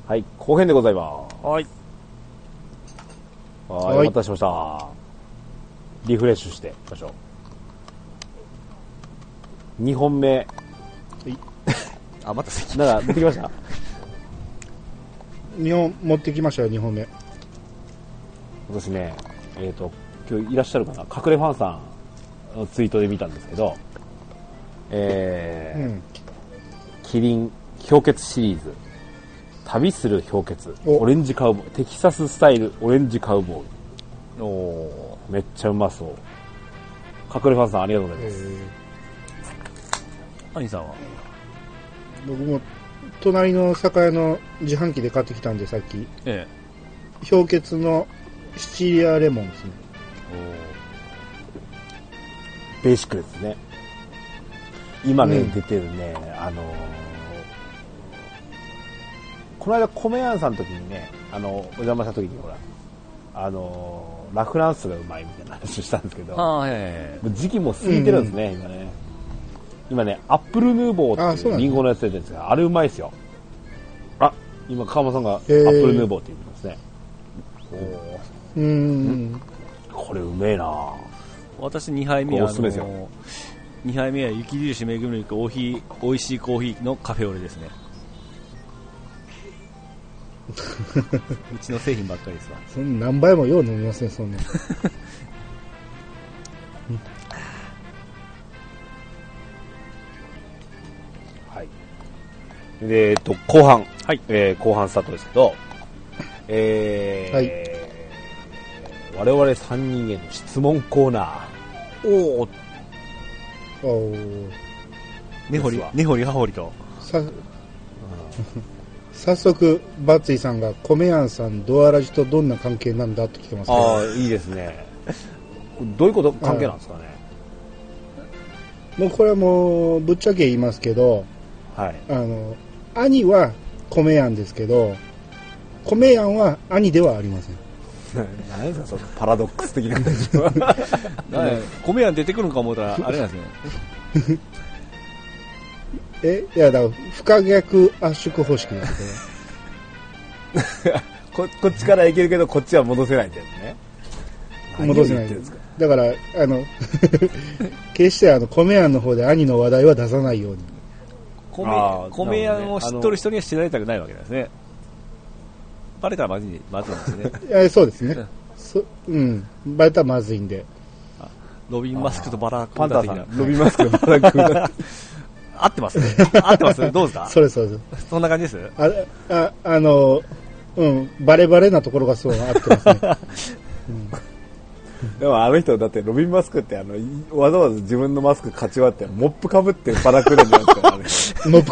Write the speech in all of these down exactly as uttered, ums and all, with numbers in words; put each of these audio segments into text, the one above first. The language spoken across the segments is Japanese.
はい、後編でございます。 はい。 はい、お待たせしました。リフレッシュしていきましょう。にほんめ。 あ、また席。 なんか持ってきました？ にほん持ってきましたよ、にほんめ。 私ね、えっと、今日いらっしゃるかな、隠れファンさんのツイートで見たんですけど、えー、うん、キリン氷結シリーズ、旅する氷結、オレンジカウボーイ、テキサススタイルオレンジカウボーイ。おー、めっちゃうまそう。隠れファンさんありがとうございます。 兄さんは？ 僕も隣の酒屋の自販機で買ってきたんで、さっき、ええ、氷結のシチリアレモンですね。 おベーシックですね。今ね、うん、出てるね、あのー、この間米屋さんの時にね、あのお邪魔した時にほら、あのー、ラフランスがうまいみたいな話をしたんですけど、あ、はいはいはい、時期も過ぎてるんですね、うん、今ね。今ね、アップルヌーボーっていうリンゴのやつ出てるんですが、あれうまいですよ。あ、今川間さんがアップルヌーボーって言ってますね。おー、うーん、これうめえな。 私にはいめはおすすめですよ。にはいめは雪印メグミルクコーヒー、美味しいコーヒーのカフェオレですね。うちの製品ばっかりですわ。 そんな何杯もよう飲みません、そんな。 はい。で、えっと後半、はい、えー、後半スタートですけど、えー、はい、我々さんにんへの質問コーナー。おー。 おー。 根掘り、根掘り葉掘りと。さ、 早速バッツィさんが米やんさんドアラジとどんな関係なんだって来てますけど。 ああ、いいですね。どういうこと関係なんですかね。 もうこれはもうぶっちゃけ言いますけど、はい、あの兄は米やんですけど、米やんは兄ではありません。 何ですかそのパラドックス的な感じは。 米やん出てくるのか思ったらあれなんですね。 え、いやだから不可逆圧縮方式ですね。こ, こっちからいけるけどこっちは戻せないってやつね。 戻せない。だからあの決してあの米やんの方で兄の話題は出さないように。 米, 米やんを知っとる人には知られたくないわけですね。バレたらまずい、まずいんですね。 いやそうですね。そうん、バレたらまずいんで。 ロビンマスクとバラクーダ的な。ロビンマスクとバラクーダ。 合ってます合ってますどうですか？ それそうです。 そんな感じです。 あ、あ、あの、うん、バレバレなところがそう合ってますね。うん、 でもあの人だってロビンマスクってあのわざわざ自分のマスクかち割ってモップかぶってバラクーダになってる。モッ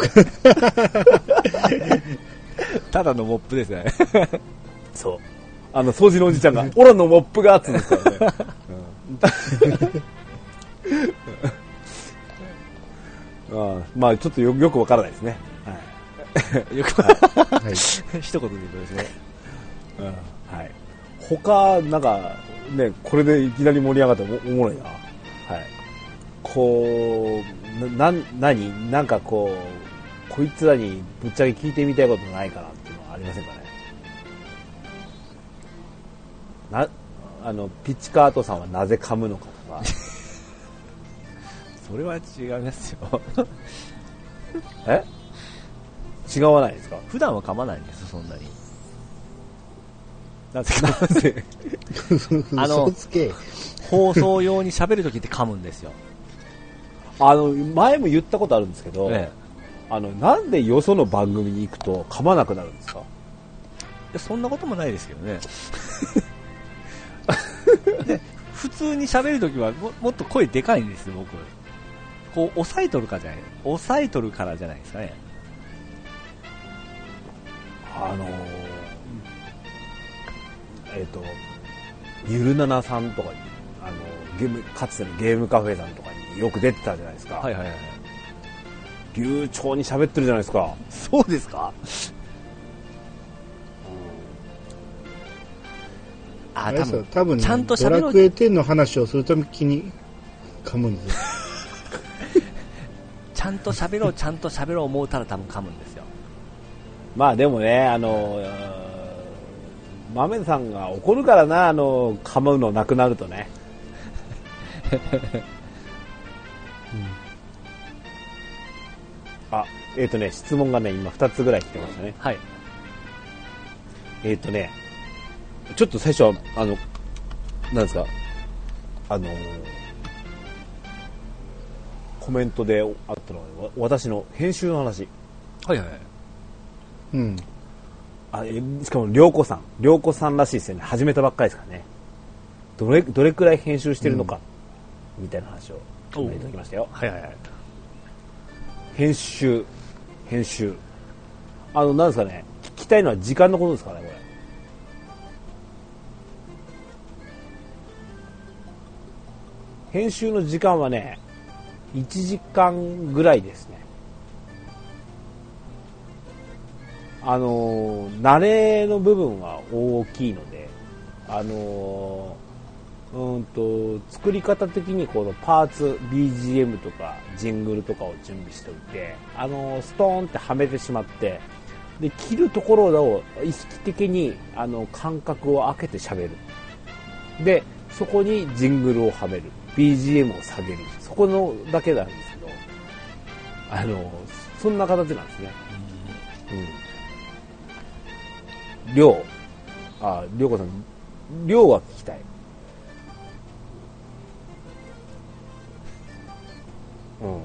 プただのモップですね。 そう。あの掃除のおじちゃんがオラのモップがって言うんですからね。うんあまあちょっと よ, よくわからないですね。はい、よく、はい、 一言で言うとですね。 うんはい。他なんかねこれでいきなり盛り上がっておもろいな。はい。こうな何なんかこうこいつらにぶっちゃけ聞いてみたいことないかなっていうのはありませんかね。なあのピッチカートさんはなぜ噛むのかとか。 それは違いますよ。 え？違わないですか？ 普段は噛まないんですそんなに。なぜかなぜあの放送用に喋るときって噛むんですよ。 あの前も言ったことあるんですけど、ええ、あのなんでよその番組に行くと噛まなくなるんですか？いやそんなこともないですけどね。で普通に喋るときは も, もっと声でかいんですよ僕。こう抑えとるかじゃない抑えとるからじゃないですかね。 あのー、えっ、ー、とゆるななさんとかにあのゲームかつてのゲームカフェさんとかによく出てたじゃないですか。はいはいはい。流暢に喋ってるじゃないですか。 そうですか？ うん、あ多分多分、ね、ちゃんと喋ろう。ドラクエテンの話をするために噛むんですよ。 ちゃんと喋ろうちゃんと喋ろう思うたら多分噛むんですよ。 まあでもね、あの豆さんが怒るからな、あの構うのなくなるとね。うん、あ、えっ、ー、とね、質問がね、今ふたつぐらい来てましたね。 はい。 えっ、ー、とね、ちょっと最初は、あの、なんですか、あのー、コメントであったのは、私の編集の話。 はいはい。 うん。 あ、しかも、りょうこさん。りょうこさんらしいですよね。始めたばっかりですからね。どれ、どれくらい編集してるのか、うん、みたいな話をいただきましたよ。 はいはいはい。 編集、編集。あの、なんですかね、聞きたいのは時間のことですかね、これ。編集の時間はね、いちじかんぐらいですね。あのー、慣れの部分は大きいので、あのー、うんと、作り方的にこのパーツ、ビージーエム とかジングルとかを準備しておいて、あのー、ストーンってはめてしまって、で、切るところを意識的に、あの、間隔を空けて喋る。で、そこにジングルをはめる。ビージーエム を下げる。そこのだけなんですけど、あの、そんな形なんですね。うん。りょう。あ、りょうこさん、りょうが聞きたい。うん。うん。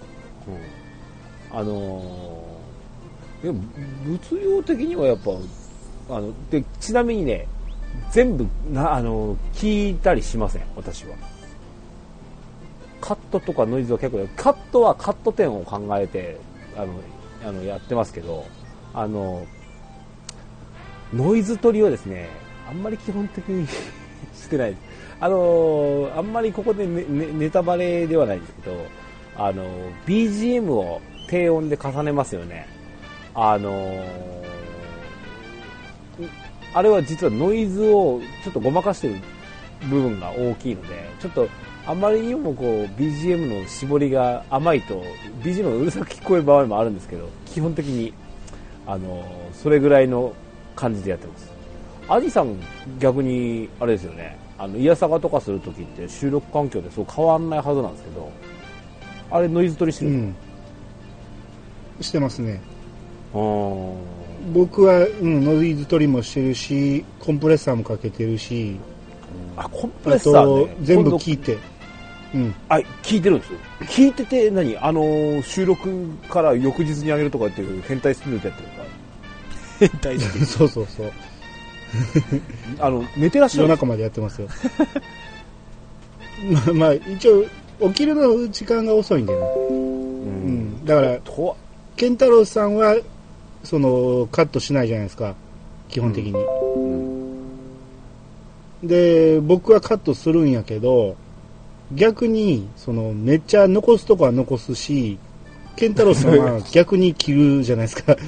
あのー、でも、物量的にはやっぱ、あの、で、ちなみにね、全部、な、あの、聞いたりしません、私は。カットとかノイズは結構、カットはカット点を考えて、あの、あのやってますけど、あの、ノイズ取りはですね、あんまり基本的にしてないです。あの、あんまりここでネ、ネ、ネタバレではないですけど、あの、ビージーエム を低音で重ねますよね。あの、あれは実はノイズをちょっとごまかしてる部分が大きいので、ちょっとあまりにもこう ビージーエム の絞りが甘いと ビージーエム がうるさく聞こえる場合もあるんですけど、基本的にあのそれぐらいの感じでやってます。アジさん逆にあれですよね、あのイヤサガとかするときって収録環境でそう変わんないはずなんですけど、あれノイズ取りしてる、うん、 してますね。 あー、 僕は、うん、ノイズ取りもしてるし、コンプレッサーもかけてるし、 あ、コンプレッサー、ね、 あと全部聞いて、 うん、あ、聞いてるんですよ。聞いてて何、あのー、収録から翌日にあげるとかっていう変態スピリットやってるから。変態スピリット。 そうそうそう。 あの寝てらっしゃる。 夜中までやってますよ。まあ、まあ、一応起きるの時間が遅いんでね。うん、だから健太郎さんはそのカットしないじゃないですか、基本的に。うんうん、で僕はカットするんやけど、逆にそのめっちゃ残すとこは残すし、健太郎さんは逆に切るじゃないですか。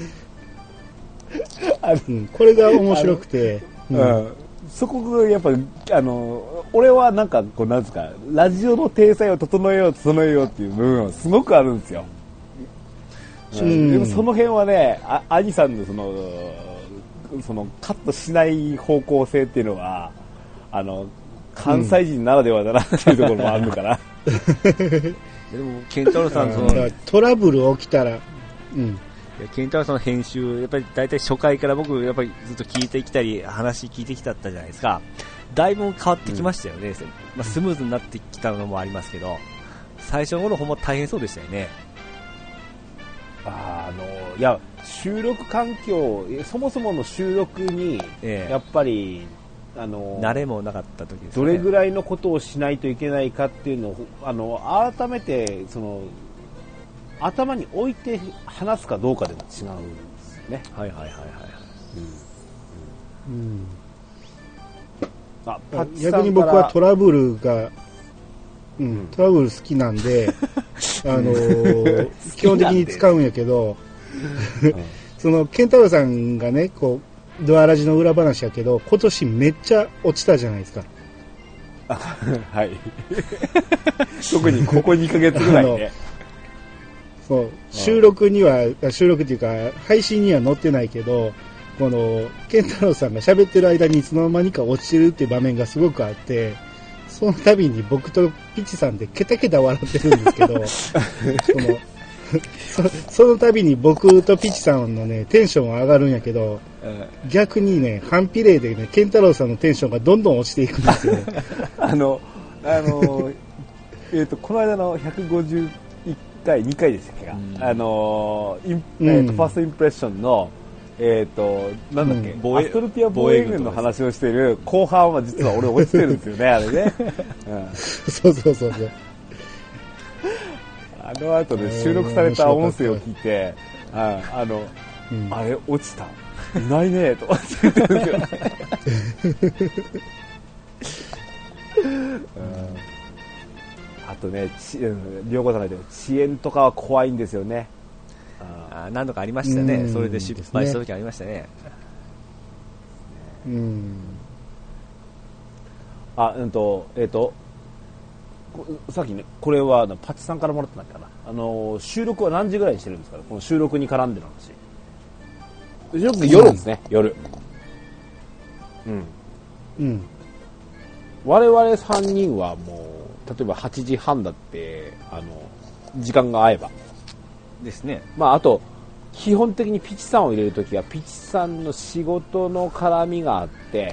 うん、これが面白くて、 うんうん、そこがやっぱあの俺はなんかこうなんですか、ラジオの体裁を整えよう整えようっていう部分はすごくあるんですよ。うん、でもその辺はね、あ兄さんのそのそのカットしない方向性っていうのはあの関西人ならではだなっていうところもあるから。 でも健太郎さんそのトラブル起きたら、うん。 健太郎さんの編集、やっぱり大体初回から僕やっぱりずっと聞いてきたり話聞いてきたったじゃないですか。だいぶ変わってきましたよね。うん、まあ、スムーズになってきたのもありますけど、最初の頃ほんま大変そうでしたよね。 あのいや収録環境、そもそもの収録にやっぱり、ええ、あの慣れもなかった時ですね。 どれぐらいのことをしないといけないかっていうのをあの改めてその頭に置いて話すかどうかでも違うんですよね。 はいはいはいはい。 うんうん、あ、パッチさんから逆に僕はトラブルが、うん、トラブル好きなんで、あのー、基本的に使うんやけど、うん、その健太郎さんがね、こうドアラジの裏話やけど、今年めっちゃ落ちたじゃないですか。 はい。特にここにかげつぐらいね。 そう収録には収録っていうか配信には載ってないけど、この健太郎さんが喋ってる間にいつの間にか落ちてるっていう場面がすごくあって、その度に僕とピチさんでケタケタ笑ってるんですけどその そ, その度に僕とピチさんのねテンションは上がるんやけど、逆にね反比例でね健太郎さんのテンションがどんどん落ちていくんですよあのあのえっとこの間のひゃくごじゅういっかいにかいでしたっけか、うん、あのイン、えーと、ファーストインプレッションのえっ、ー、となんだっけ、うん、アストルティア防衛軍の話をしている後半は実は俺落ちてるんですよねあれね、うん、 そうそうそうそうあの後で収録された音声を聞いて、あ, あの、うん、あれ落ちたいないねとか言ってるんですよ、うん、あとね両方さないで遅延とかは怖いんですよね。 あ何度かありましたね。それで失敗した時ありましたね。 うん。 あ、うんとえっ、ー、とさっきねこれはパチさんからもらったんだっけかな。あの収録は何時ぐらいにしてるんですか。この収録に絡んでる話。収録夜ですね、うん、夜。うん。 うん。 我々さんにんはもう例えばはちじはんだってあの時間が合えば。 ですね。 まああと基本的にピチさんを入れるときはピチさんの仕事の絡みがあって、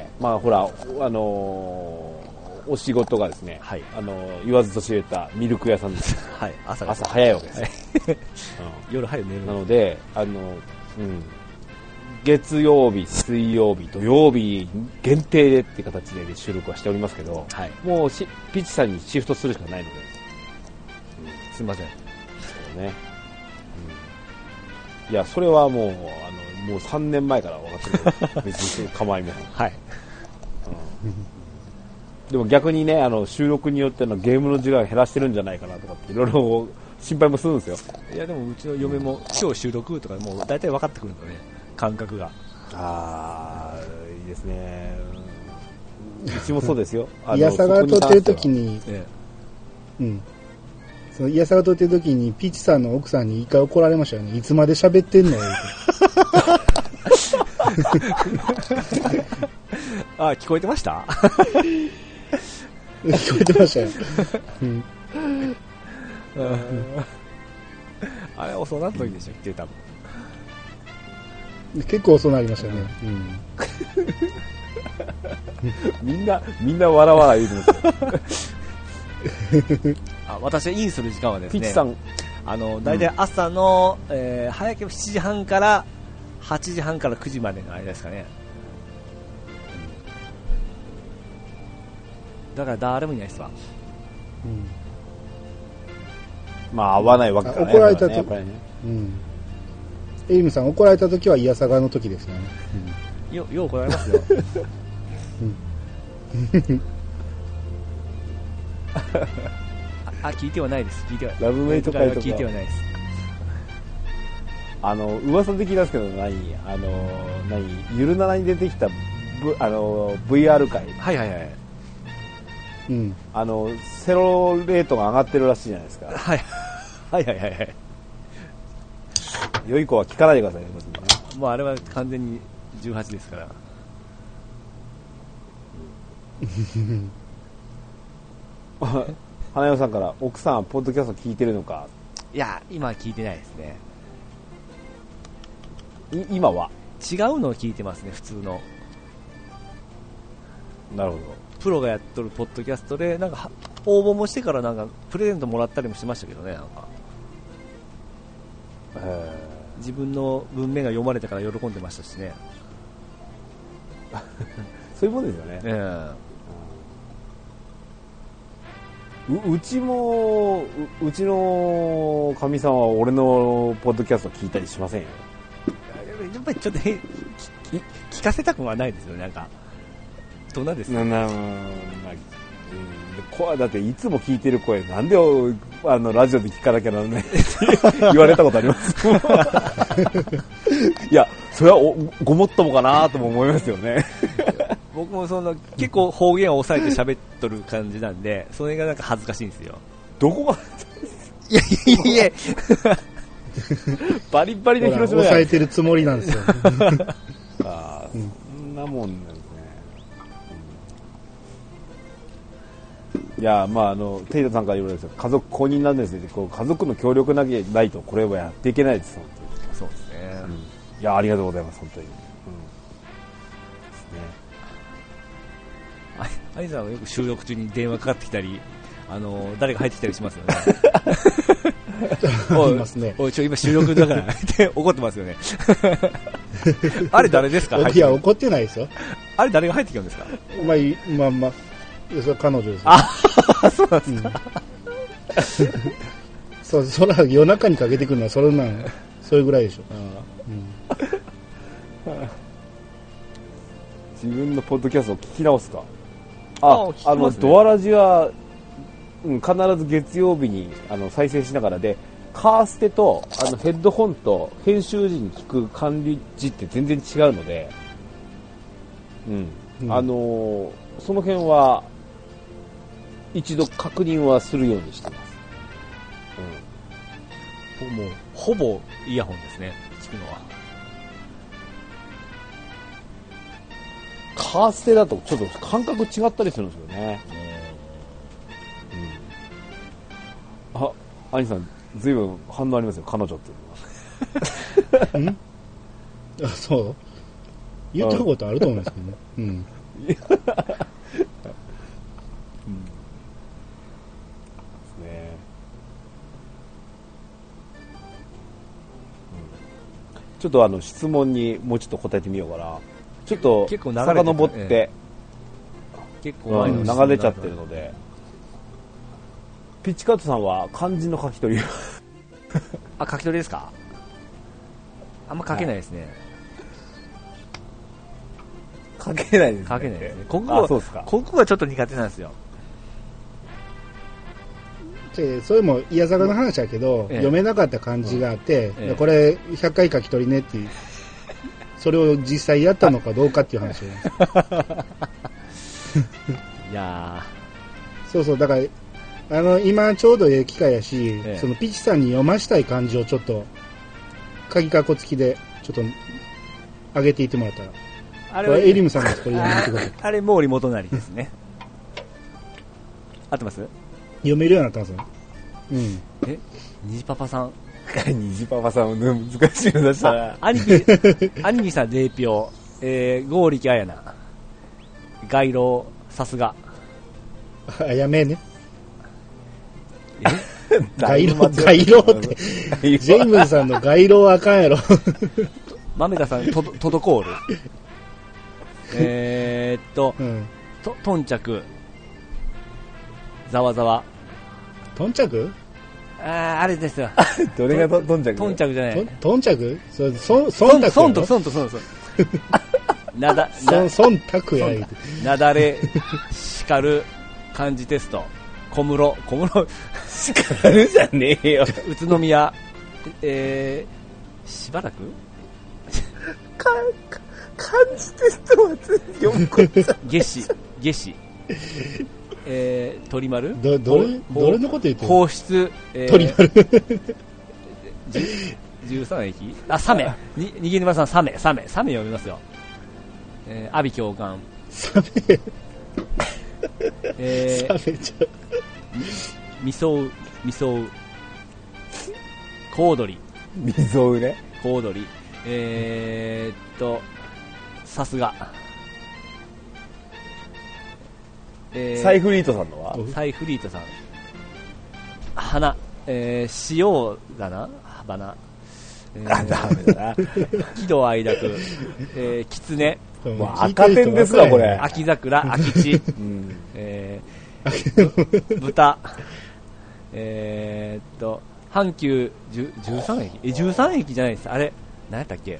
まあほらあのー、お仕事がですね、はい、あのー、言わずと知れたミルク屋さんです。 はい、朝朝早いわけです。はいうん、夜早く寝る。 なのであの、うん、月曜日、水曜日、土曜日限定でっていう形で収録はしておりますけど、はい、もうしピチさんにシフトするしかないので、 うん、すみません。 そうね。いやそれはもうあのもうさんねんまえから分かってる別に構いません、 はい、 うん、でも逆にねあの収録によってのゲームの時間を減らしてるんじゃないかなとかっていろいろ心配もするんですよ。 いやでもうちの嫁も、うん、今日収録とかもう大体分かってくるんだね感覚が。 ああいいですね。うちもそうですよ。 いやさが撮ってる時に、ええ、うんそのいやさが撮ってる時にピチさんの奥さんに一回怒られましたよね。いつまで喋ってんのあ聞こえてました聞こえてましたよ、うん、 あれ遅なった時でしょって多分結構遅なりましたね、 うん、みんなみんな笑わない言うんですよあ私がインする時間はですね、 ピチさんあの大体朝の、うんえー、早ければしちじはんからはちじはんからくじまでの間ですかね、うん、だから誰もいないですわ、 うん、まあ合わないわけかね。怒られたとき、ねうん、エイムさん怒られたときはいやさがの時ですよね、 うん、よ, よう怒られますよ、うんあ聞いてはないです聞いてはラブメイト会とか聞いてはないです。 あの噂で聞いたんですけど何あの何ゆるななに出てきた、v、あの ブイアール 会はいはいはいうんあのセロレートが上がってるらしいじゃないですか。 はいはいはいはいはい良い子は聞かないでくださいね。 もうあれは完全にじゅうはちですから花代さんから奥さんポッドキャスト聞いてるのか。 いや今は聞いてないですね。 い今は違うのを聞いてますね普通の。 なるほど。 プロがやっとるポッドキャストでなんか応募もしてからなんかプレゼントもらったりもしましたけどね。なんか自分の文面が読まれたから喜んでましたしねそういうもんですよね、えーう, うちも う, うちのかみさんは俺のポッドキャスト聞いたりしませんよ。 やっぱりちょっと聞, 聞かせたくはないですよね。なんかどんなですか。なな、うん、 だっていつも聞いてる声なんであのラジオで聞かなきゃならないって言われたことありますいやそれはおごもっともかなとも思いますよね僕もその結構方言を抑えて喋っとる感じなんでそれがなんか恥ずかしいんですよ。 どこがいやいやいやバリバリの広島抑えてるつもりなんですよ。 ああ、うん、そんなもんなんですね。うん、いや、まあ、あの、テイタさんから言われるんですよ。家族公認なんですね。こう家族の協力なきゃないと、これはやっていけないです、本当に。 そうですね。 うん、いや、ありがとうございます、本当に。 アイさんはよく収録中に電話かかってきたり、あの誰が入ってきたりしますよね。おい、ますね、おいちょ今収録だからって怒ってますよね。あれ誰ですか？ いや怒ってないですよ。 あれ誰が入ってきたんですか？ お前まあまあそれ彼女ですよ。 あ、そうなんですか。 うん、そうそら夜中にかけてくるのはそれなんそれぐらいでしょ。 うん、自分のポッドキャストを聞き直すか。あ、あ, あのドアラジは、うん、必ず月曜日にあの再生しながらで、カーステとあのヘッドホンと編集時に聞く管理時って全然違うので、うんうん、あのー、その辺は一度確認はするようにしてます。 うん、もうほぼイヤホンですね、聞くのは。 カーステだとちょっと感覚違ったりするんですよね。うん、あ、兄さんずいぶん反応ありますよ、彼女っていうのは。 んあ、そう言ったことあると思うんですけどね。うん。うん、ですね。 ちょっとあの質問にもうちょっと答えてみようかな。ちょっと遡って、ええ、結構前の流れちゃってるので、ピッチカートさんは漢字の書き取りあ、書き取りですか？あんま書けないですね。 はい、書けないですね。 書けないですね。国語、そうですか。国語はちょっと苦手なんですよ。 それも嫌さがの話だけど、ええ、読めなかった漢字があって、ええ、これひゃっかい書き取りねっていう。それを実際やったのかどうかっていう話をいやそうそうだからあの今ちょうどええ機会やし、ええ、そのピチさんに読ましたい漢字をちょっと鍵かっこ付きでちょっと上げていってもらったら、あれはエリムさんがこれ読んでみてください。 あれ毛利元就ですね。合ってます？ 読めるようになったんですよ。うん。 え、虹パパさん虹パパさんも難しいの出したら兄貴兄貴さんゼーピョ、えー、剛力彩菜街路さすがあやめね街路街路ってジェームズさんの街路はあかんやろ。 豆田さんととどこーるえーっと、うん、ととんちゃくざわざわとんちゃくああ、あれですよ。 どれがととんちゃく？ とんちゃくじゃない。 とんちゃく？そ、そ、そんたく。 そんと、そんと、そんと、そん。なだ、 そん、そんたくやい。 なだれ、叱る、漢字テスト。小室、小室、 叱るじゃねえよ。 宇都宮、えー、しばらくか、漢字テストは全然読む。 夏至、夏至。えー、鳥丸ど、どれ、どれのこと言ってる？ 放出、えー、 鳥丸。 じゅうさん駅あ、サメ。に、にぎぬまさん、サメ、サメ、サメ読みますよ。えー、阿鼻教官。 サメ。 えー、 サメちゃう。 みそう、みそう。コウドリ。 みそうね。 コウドリ。えーっと、さすが。 えー、サイフリートさんのはサイフリートさん花、えー、塩だな花、 えー、あ、ダメだな喜怒哀楽、えー、狐、 もう赤点ですわこれ。 秋桜、秋地、うんえー、豚、えー、っと阪急じゅうさん駅えじゅうさん駅じゃないです。あれ何やったっけ？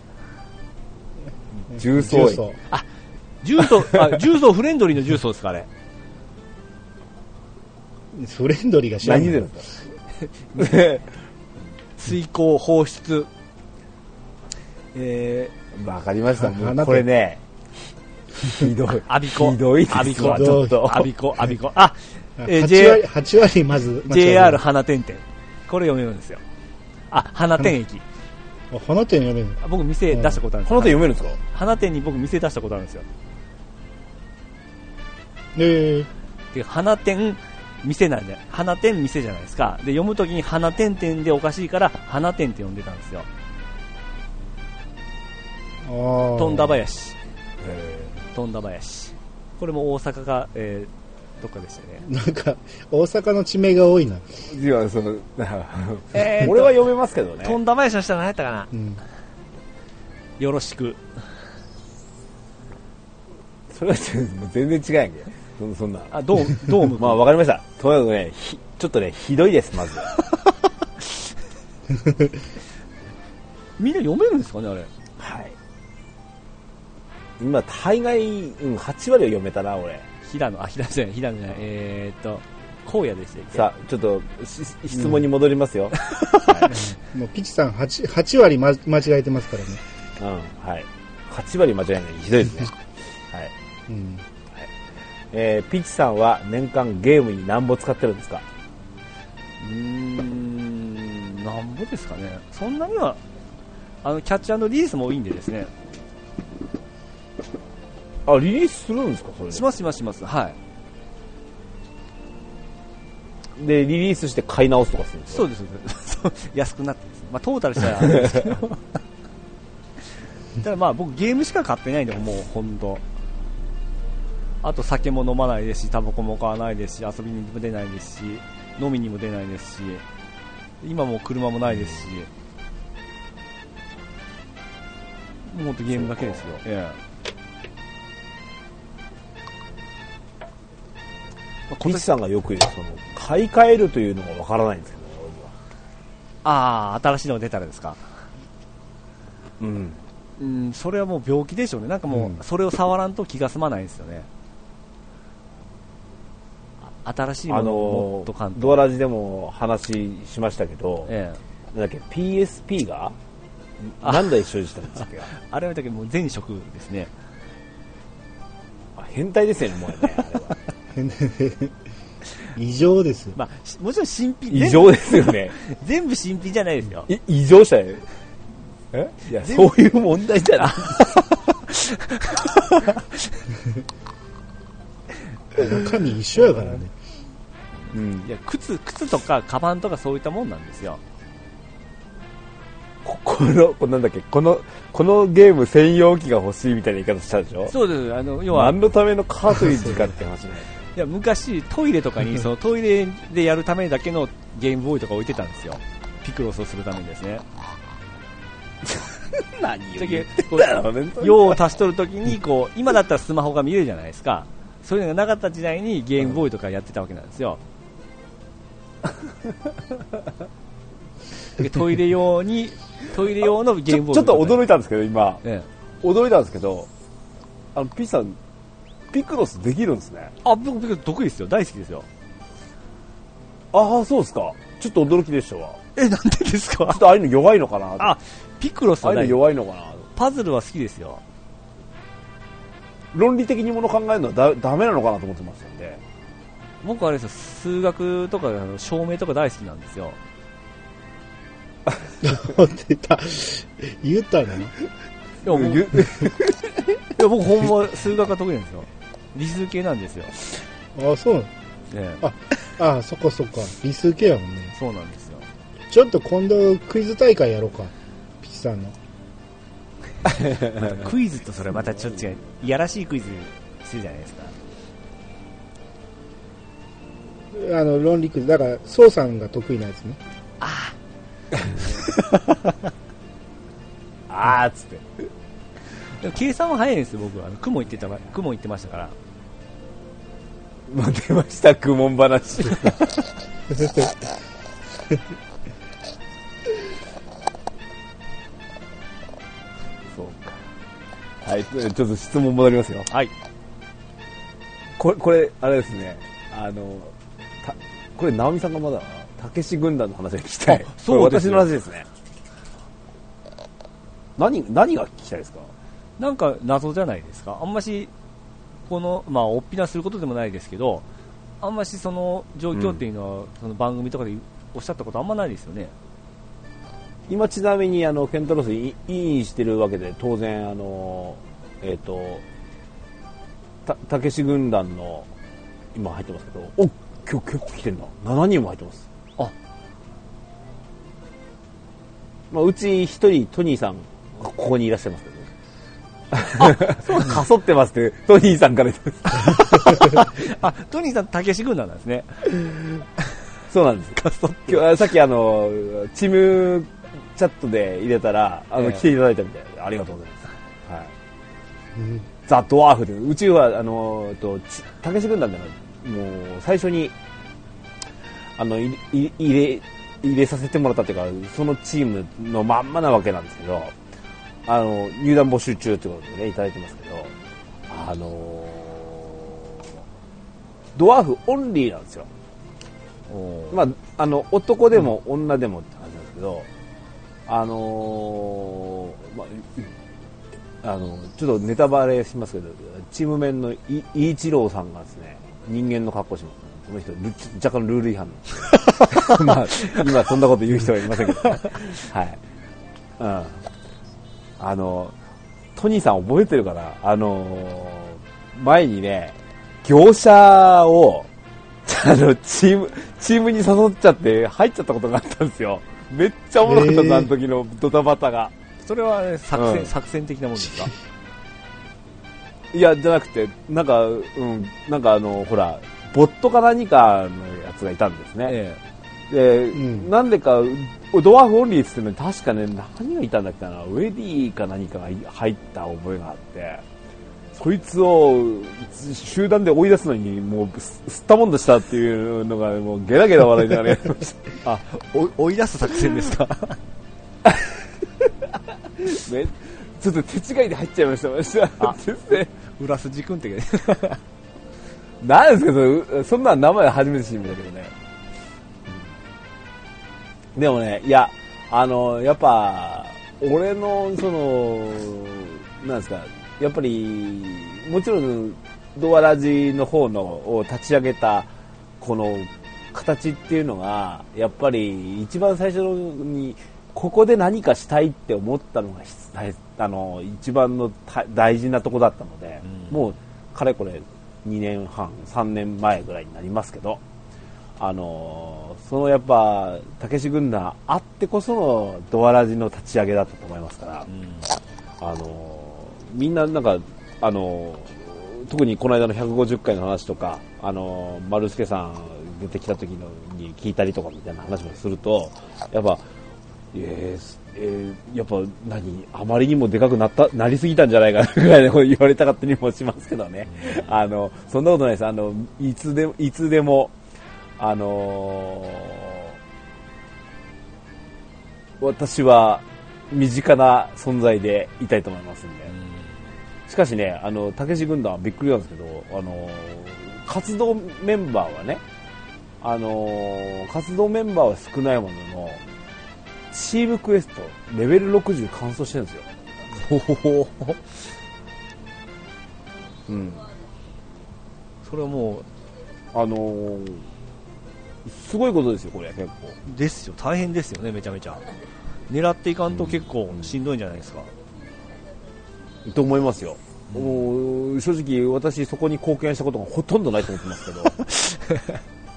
重曹駅。 あ、重曹、あ、重曹フレンドリーの重曹ですかあれ。 フレンドリーが知らない。何でですか？水耕放出。えー、わかりました。もうこれね、ひどい。 アビコ。 ひどいですわ。 ちょっと。アビコ、アビコ。あ、 えー、はち割、はち割まず。 ジェイアール 花点々。これ読めるんですよ。 あ、花店駅。 あ、花店読めるの？ 僕店出したことあるんです。 花店読めるんですか？ 花店に僕店出したことあるんですよ。 えー、で花店店なんで、花店店じゃないですか。で読むときに花店店でおかしいから花店って呼んでたんですよ。 ああ。 富田林。富田林。これも大阪が、えー、どっかでしたね。 なんか大阪の地名が多いな。 いや、その、えー、俺は読めますけどね。 富田林の下何やったかな、うん、よろしく。 それは全然違うやんけ。そ, そんな。 あ、ドーム、ドーム。 まあわかりました。とにかくね、ちょっとね、ひどいです、まず。 みんな読めるんですかね、あれ。 はい。今、大概、うん、はち割を読めたな、俺。 平野、あ、平野じゃない、平野じゃない、えーっと、荒野でしたっけ。 さあ、ちょっと、質問に戻りますよ。 うんはい、もう、ピチさんはち、はち割、ま、間違えてますからね。 うん、はい。はち割間違いない。ひどいですね。はい。うんえー、ピチさんは年間ゲームに何ぼ使ってるんですか？ うーん、何ぼですかね。そんなにはあのキャッチ&リリースも多いんでですね。 あ、リリースするんですか？それしますしますします。はい。 でリリースして買い直すとかするんですか？ そうですそうです。安くなってですね。まあトータルしたらあれですけど。ただまあ僕ゲームしか買ってないんでもう本当。あと酒も飲まないですし、タバコも買わないですし、遊びにも出ないですし、飲みにも出ないですし、今もう車もないですし、もうほんとゲームだけですよ。ええ。ピチさんがよく言うその買い替えるというのがわからないんですけど、俺には。 ああ、新しいのが出たらですか。 うん。 うん、それはもう病気でしょうね。なんかもうそれを触らんと気が済まないんですよね。新しいものをもっと簡単、 あのドアラジでも話しましたけど、ええ、なんだっけ ピーエスピー が何台所持したんですか？ あれはだけもう前職ですね。 あ、変態ですよね、もうね、あれは。 異常ですよ。 まあ、もちろん新品。 異常ですよね。 全部新品じゃないですよ。 い異常者よ。え？いや、そういう問題じゃない。 中身一緒やからね。 うん。いや、靴、靴とかカバンとかそういったもんなんですよ。 こ、この、こなんだっけ、この、このゲーム専用機が欲しいみたいな言い方したでしょ？ そうです。あの、要は。 何のためのカートリッジかって話ね。 いや、昔、トイレとかに、そのトイレでやるためだけのゲームボーイとか置いてたんですよ。ピクロスをするためにですね。 何を言ってんだろうね。用を足しとるときに、こう、今だったらスマホが見えるじゃないですか。そういうのがなかった時代にゲームボーイとかやってたわけなんですよ。でトイレ用に、トイレ用のゲームボーイちょっと驚いたんですけど、今。 ええ、驚いたんですけど、あの、ピさん、ピクロスできるんですね。 あ、僕、ピクロス得意ですよ。大好きですよ。 ああ、そうですか。ちょっと驚きでしたわ。 え、なんでですか？ ちょっとああいうの弱いのかな。 あ、ピクロスはああいうの弱いのかな。 パズルは好きですよ。 論理的にもの考えるのはだダメなのかなと思ってましたんで。 僕はあれですよ、数学とか証明とか大好きなんですよ。 出た。言ったな。いや、もういや僕ほんま数学が得意なんですよ。理数系なんですよ。 ああ、そうなん、 ね、 あああ、そっかそっか。理数系やもんね。 そうなんですよ。 ちょっと今度クイズ大会やろうか。ピチさんの。 クイズとそれまたちょっと違う。いやらしいクイズするじゃないですか。 あの、論理クイズ。だから、ソウさんが得意なやつね。 ああ。あーっつって。 でも計算は早いんですよ、僕は。あの雲言ってた、雲言ってましたから。 まあ、出ました、苦悶話。はい、ちょっと質問戻りますよ。 はい。 これ、これ、あれですね。あの、た、これ、直美さんがまだ、たけし軍団の話が聞きたい。そうです。私の話ですね。何、何が聞きたいですか？ なんか謎じゃないですか。あんまし、この、まあ、おっぴなすることでもないですけど、あんましその状況っていうのは、うん、その番組とかでおっしゃったことあんまないですよね。 今ちなみにあのケンタロスインしてるわけで当然あのえっ、ー、とたたけし軍団の今入ってますけど、お今日結構来てるな、ななにんも入ってます。あ、まあ、うち一人トニーさんここにいらっしゃいますけどね。かそってますってトニーさんから言ってます。 あ、トニーさんたけし軍団なんですね。 そうなんです。かそって今日さっきあのチームチャットで入れたらあの、えー、来ていただいたみたいでありがとうございます。はい。うん、ザ・ドワーフでうちはあのとたけし軍団でもう最初にあのいい入れ入れさせてもらったというかそのチームのまんまなわけなんですけど、あの入団募集中ということでねいただいてますけど、あのドワーフオンリーなんですよ。まああの男でも女でもって感じなんですけど、あのー、まああのちょっとネタバレしますけど、チームメンのイイチローさんがですね人間の格好します。この人若干ルール違反のまあ今そんなこと言う人はいませんけど、ね、はい、うん、あのトニーさん覚えてるかな、あの前にね業者をあのチームチームに誘っちゃって入っちゃったことがあったんですよ。めっちゃおもろかった、えー、あの時のドタバタが。 それは、ね、作戦、うん、作戦的なもんですか？ いやじゃなくてなんか、うん、なんかあのほらボットか何かのやつがいたんですね。ええ、で、うん、なんでかドワーフオンリーって言ってのに確かね何がいたんだっけな、ウェディか何かが入った覚えがあって、そいつを集団で追い出すのにもう吸ったもんだしたっていうのがもうゲラゲラ笑いながらやりました。 あ、追い出す作戦ですか？ ね、ちょっと手違いで入っちゃいました。あ、先生、 浦筋くんってなんですか、そんな名前初めて知るんだけどね。でもね、いやあのやっぱ俺のそのなんですか、やっぱりもちろんドアラジの方のを立ち上げたこの形っていうのがやっぱり一番最初にここで何かしたいって思ったのがあの一番の大事なとこだったので、うん、もうかれこれにねんはんさんねんまえぐらいになりますけど、あのそのやっぱたけし軍団あってこそのドアラジの立ち上げだったと思いますから、うん、あのみんななんかあの特にこの間のひゃくごじゅっかいの話とか、あの丸助さん出てきた時のに聞いたりとかみたいな話もすると、やっぱえーえー、やっぱ何あまりにもでかくなったなりすぎたんじゃないかぐらいの言われたかったりもしますけどね。あのそんなことないです。あのいつでいつでもあのー、私は身近な存在でいたいと思いますんで。しかしね、あのたけし軍団はびっくりなんですけど、あのー、活動メンバーはね、あのー、活動メンバーは少ないもののチームクエストレベルろくじゅう完走してるんですよ。ほほほほ。うん。 それはもうあのー、すごいことですよこれ結構。 ですよ、大変ですよね、めちゃめちゃ。狙っていかんと結構しんどいんじゃないですか。 うん、と思いますよ。うん、もう正直私そこに貢献したことがほとんどないと思ってますけど。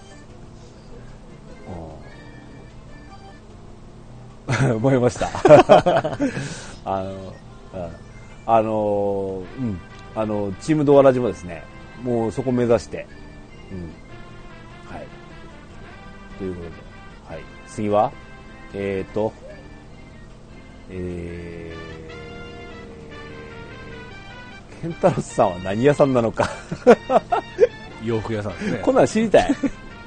思いました。あの、うん、あの、うん、あのチームドアラジもですね、もうそこ目指して、うん、はい。ということで、はい。次は、えーと、えー、ケンタロスさんは何屋さんなのか。 洋服屋さんですね。 こんなの知りたい。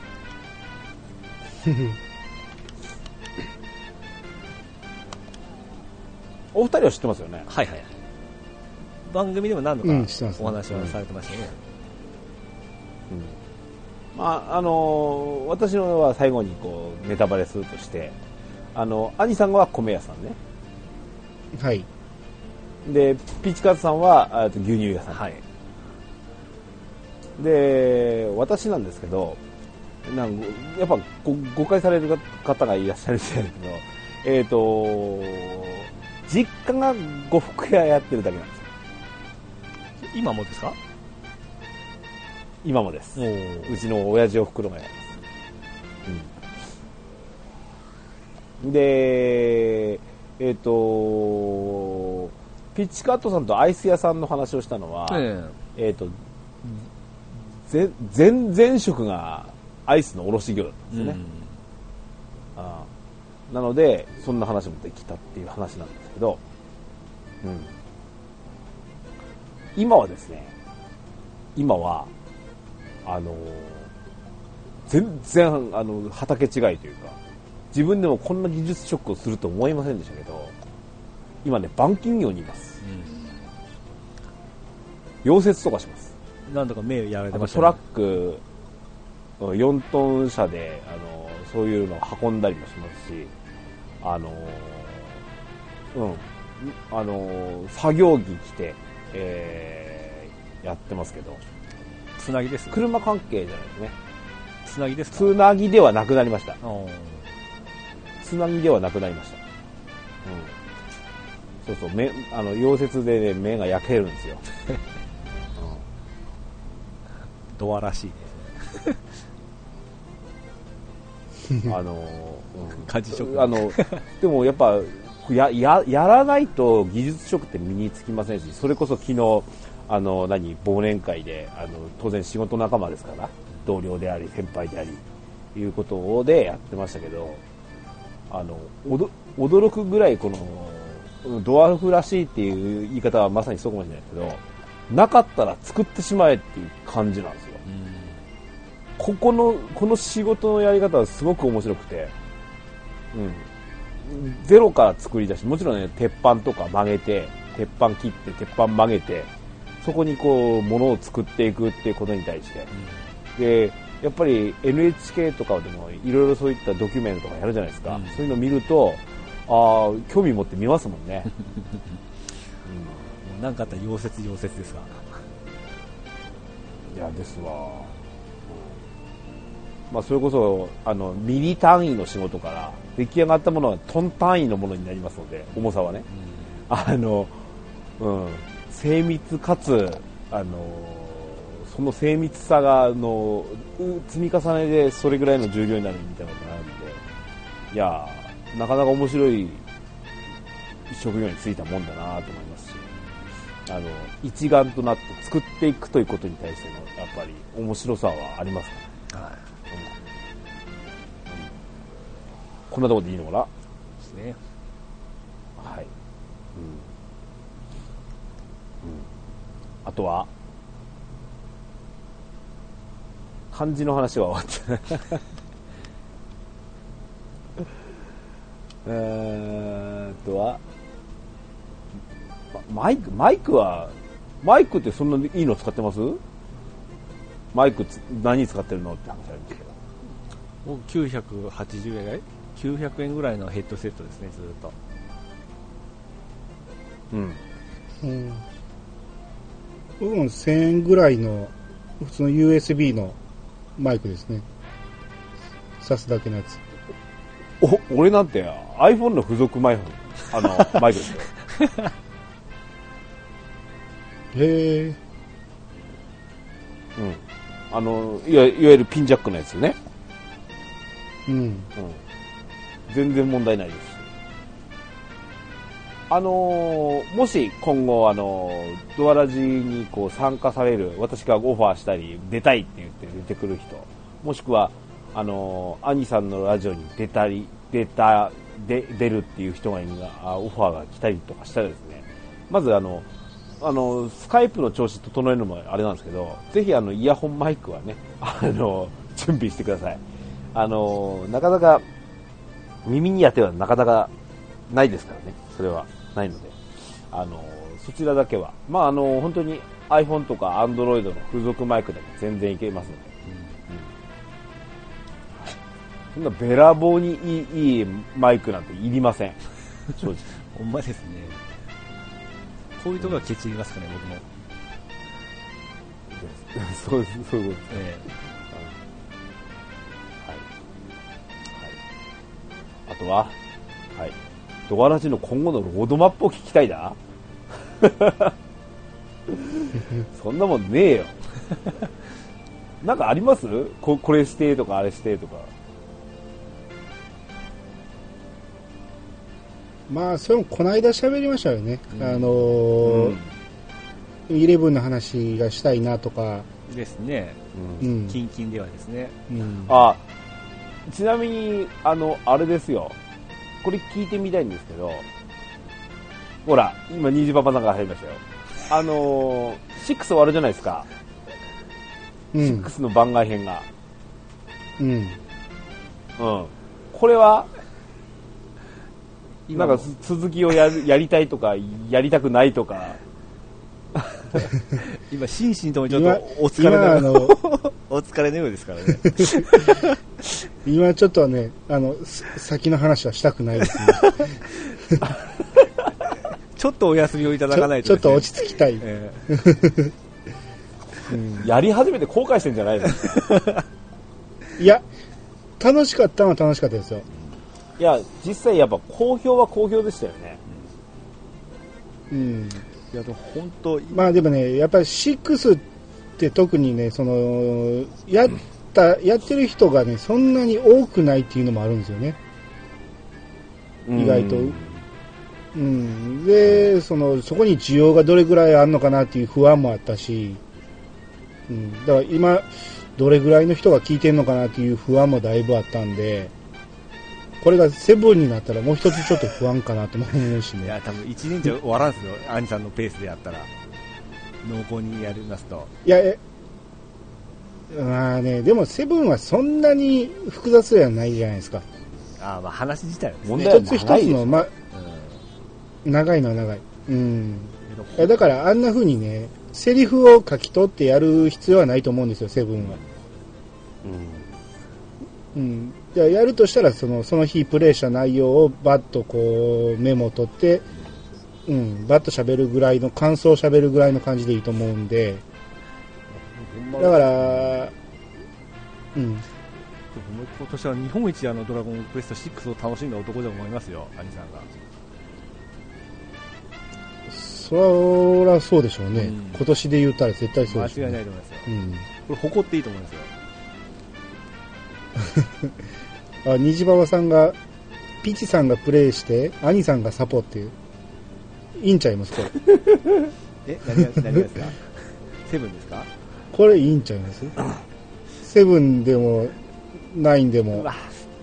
お二人は知ってますよね。 はいはい。番組でも何度かお話はされてましたね。 うんうん、まああのー、私のは最後にこうネタバレするとして、あの兄さんは米屋さんね。 はい。 でピチカツさんは牛乳屋さん。はい。で私なんですけど、なんやっぱ誤解される方がいらっしゃるんですけど。 えっと、実家が呉服屋やってるだけなんですよ。 今もですか？ 今もです。うちの親父おふくろがやります。うん、で、えっ、ー、と、ピッチカットさんとアイス屋さんの話をしたのは、えっ、ー、と、全前職がアイスの卸業だったんですよね。うん、あなので、そんな話もできたっていう話なんですけど、うん、今はですね、今は、あの、全然、あの、畑違いというか、自分でもこんな技術職をすると思いませんでしたけど、今ね、板金業にいます。うん、溶接とかします。 なんとか目やられてましたね。 トラック、よんトン車で、あの、そういうのを運んだりもしますし、あの、うん、あの、作業着着て、えー、やってますけど、 つなぎです、ね、 車関係じゃないですね。 つなぎですか？ つなぎではなくなりました。つなぎではなくなりました。うん、そうそう、目、あの、溶接で、ね、目が焼けるんですよ。 うん、ドアらしいですね。あの、うん、 家事職あの、でもやっぱ、や、や、やらないと技術職って身につきませんし、それこそ昨日、あの、何、忘年会で、あの、当然仕事仲間ですから、同僚であり、先輩であり、いうことでやってましたけど、あの、おど、驚くぐらいこの、ドワーフらしいっていう言い方はまさにそうかもしれないですけど、なかったら作ってしまえっていう感じなんですよ。ここの、この仕事のやり方はすごく面白くて、うん。ゼロから作り出し、もちろんね、鉄板とか曲げて、鉄板切って、鉄板曲げて、そこにこう、ものを作っていくっていうことに対して、うん、で、やっぱり エヌエイチケー とかでもいろいろそういったドキュメントとかやるじゃないですか。うん、そういうのを見ると、ああ、興味持って見ますもんね。 うん、なんかあったら溶接溶接ですか？ いや、ですわ。まあ、それこそ、あの、ミリ単位の仕事から、出来上がったものはトン単位のものになりますので、重さはね。うん、あの、うん、精密かつ、あの、その精密さが、あの、積み重ねでそれぐらいの重量になるみたいなことがあるんで、いやー、なかなか面白い職業に就いたもんだなと思いますし、あの、一丸となって作っていくということに対しての、やっぱり面白さはありますからね。はい。うんうん、こんなところでいいのかなですね。はい。うん。うん。あとは、漢字の話は終わった。えーっとは、マイク、マイクは、マイクってそんなにいいの使ってます？マイクつ何使ってるのって話あるんですけど。 僕きゅうひゃくはちじゅうえんぐらい ?きゅうひゃくえんぐらいのヘッドセットですね、ずっと。 うん。 うん。僕もせんえんぐらいの、普通の ユーエスビー のマイクですね。挿すだけのやつ。 お、俺なんて iPhone の付属マイク、あの、マイクですよ。 へえ。 うん。あの、いわ、いわゆるピンジャックのやつね。 うん。うん。 全然問題ないです。あのー、もし今後、あのー、ドアラジにこう参加される、私がオファーしたり、出たいって言って出てくる人、もしくは、あのー、兄さんのラジオに出たり、出た、で、出るっていう人がいるが、オファーが来たりとかしたらですね、まずあの、あの、スカイプの調子整えるのもあれなんですけど、ぜひあの、イヤホンマイクはね、あの、準備してください。あの、なかなか、耳に当てはなかなかないですからね、それはないので、あの、そちらだけは、まああの、本当に iPhone とか Android の付属マイクでも全然いけますので、うんうん、そんなべらぼうにいい、いいマイクなんていりません、正直。 ほんまですね。こういうところがケチりますかね、僕も。 そうです、そういうことですね。ええ、はい。はい。あとは、 はい。ドアラジの今後のロードマップを聞きたいな。そんなもんねえよ。なんかあります？こ、これしてとかあれしてとか。 まあそれもこの間喋りましたよね。うん、あのーうん、イレブンの話がしたいなとかですね。うん。キンキンではですね。 うん、あ、ちなみにあのあれですよ。これ聞いてみたいんですけど、ほら今ニジパパさんが入りましたよ。あのー、シックス終わるじゃないですか。うん、シックスの番外編が。うん。うん。これはなんか続きをやるやりたいとかやりたくないとか。 今心身ともちょっとお疲れなのお疲れのようですからね。 今ちょっとねあの先の話はしたくないですね。 ちょっとお休みをいただかないと、 ね、ちょっと落ち着きたい、えーうん、やり始めて後悔してんじゃないですか。 いや楽しかったのは楽しかったですよ。 いや実際やっぱ好評は好評でしたよね。 うん。 いやでも本当まあでもねやっぱりシックスって特にねそのやった、うん、やってる人がねそんなに多くないっていうのもあるんですよね。意外と。うん。でそのそこに需要がどれぐらいあるのかなっていう不安もあったし、うん。だから今どれぐらいの人が聞いてんのかなっていう不安もだいぶあったんで。これがセブンになったらもう一つちょっと不安かなと思うしね。 いや多分いちねんじゃ終わらんすよ。兄さんのペースでやったら濃厚にやりますと。 いやえまあねでもセブンはそんなに複雑ではないじゃないですか。 ああまあ話自体はですね。一つ一つのま、うん、長いのは長い。うん。だからあんな風にねセリフを書き取ってやる必要はないと思うんですよセブンは。うん。うん。じゃあやるとしたらそのその日プレイした内容をバッとこうメモを取って、うん、バッと喋るぐらいの感想を喋るぐらいの感じでいいと思うんで、だから、うん。 今年は日本一あのドラゴンクエストシックスを楽しんだ男だと思いますよ、兄さんが。 そりゃそうでしょうね、うん。今年で言ったら絶対そうでしょう、ね。 間違いないと思いますよ。うん、これ誇っていいと思いますよ。 あ、虹ババさんがピチさんがプレイして兄さんがサポっていういいんちゃいますこれ。 え何が何がですか。セブンですか。 これいいんちゃいます。セブンでもナインでも。うわ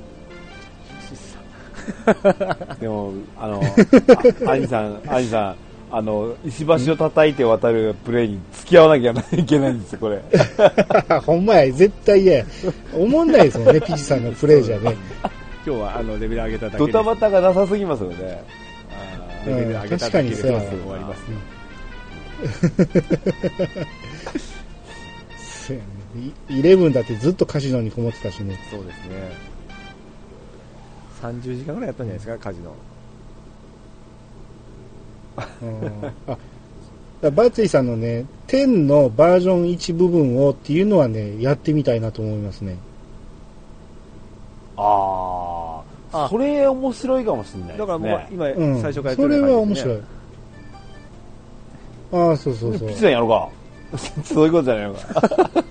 でもあの兄さん兄さんあの石橋を叩いて渡るプレイに付き合わなきゃいけないんですよこれ。 ほんまや絶対嫌や。おもんないですもんねピチさんのプレイじゃね。 今日はあのレベル上げただけドタバタがなさすぎますよね。 あレベル上げただけで終わります。 そうやね。イレブンだってずっとカジノにこもってたしね。 そうですね。さんじゅうじかんぐらいやったんじゃないですかカジノ。 ああバツイさんのねじゅうのバージョンいち部分をっていうのはねやってみたいなと思いますね。 ああそれ面白いかもしれないですね。 だからもう今、 うん、 最初からやってる、ね、 それは面白い。ああそうそうそう。 ピチさんやろうか。そういうことじゃないのか。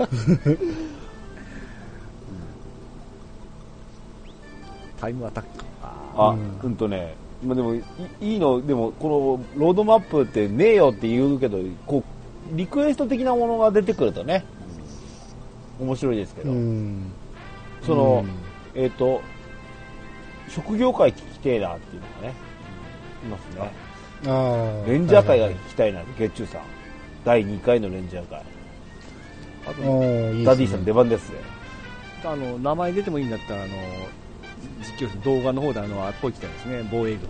タイムアタック。 あ、うん、うんとね。まあ、でもいいのでもこのロードマップってねえよって言うけどこうリクエスト的なものが出てくるとね、うん、面白いですけど、うん、その、うん、えっ、ー、と職業界聞きてえなっていうのがねいますね。あレンジャー界が聞きたいな、月中さんだいにかいのレンジャー会。あとダディさんの出番ですね。 あの名前出てもいいんだったらあの実況動画の方であのあっこ行きたいですね。防衛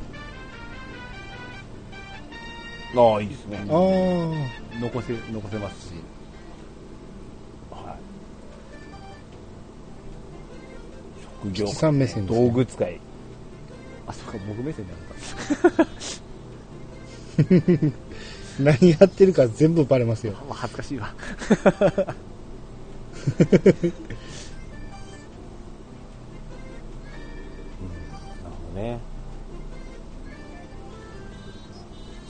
軍。ああいいですね。ああ残せ残せますし。 はい。職業さん目線です、ね、道具使い。 あそうか僕目線であったんです。 何やってるか全部バレますよ。 恥ずかしいわ。 ね、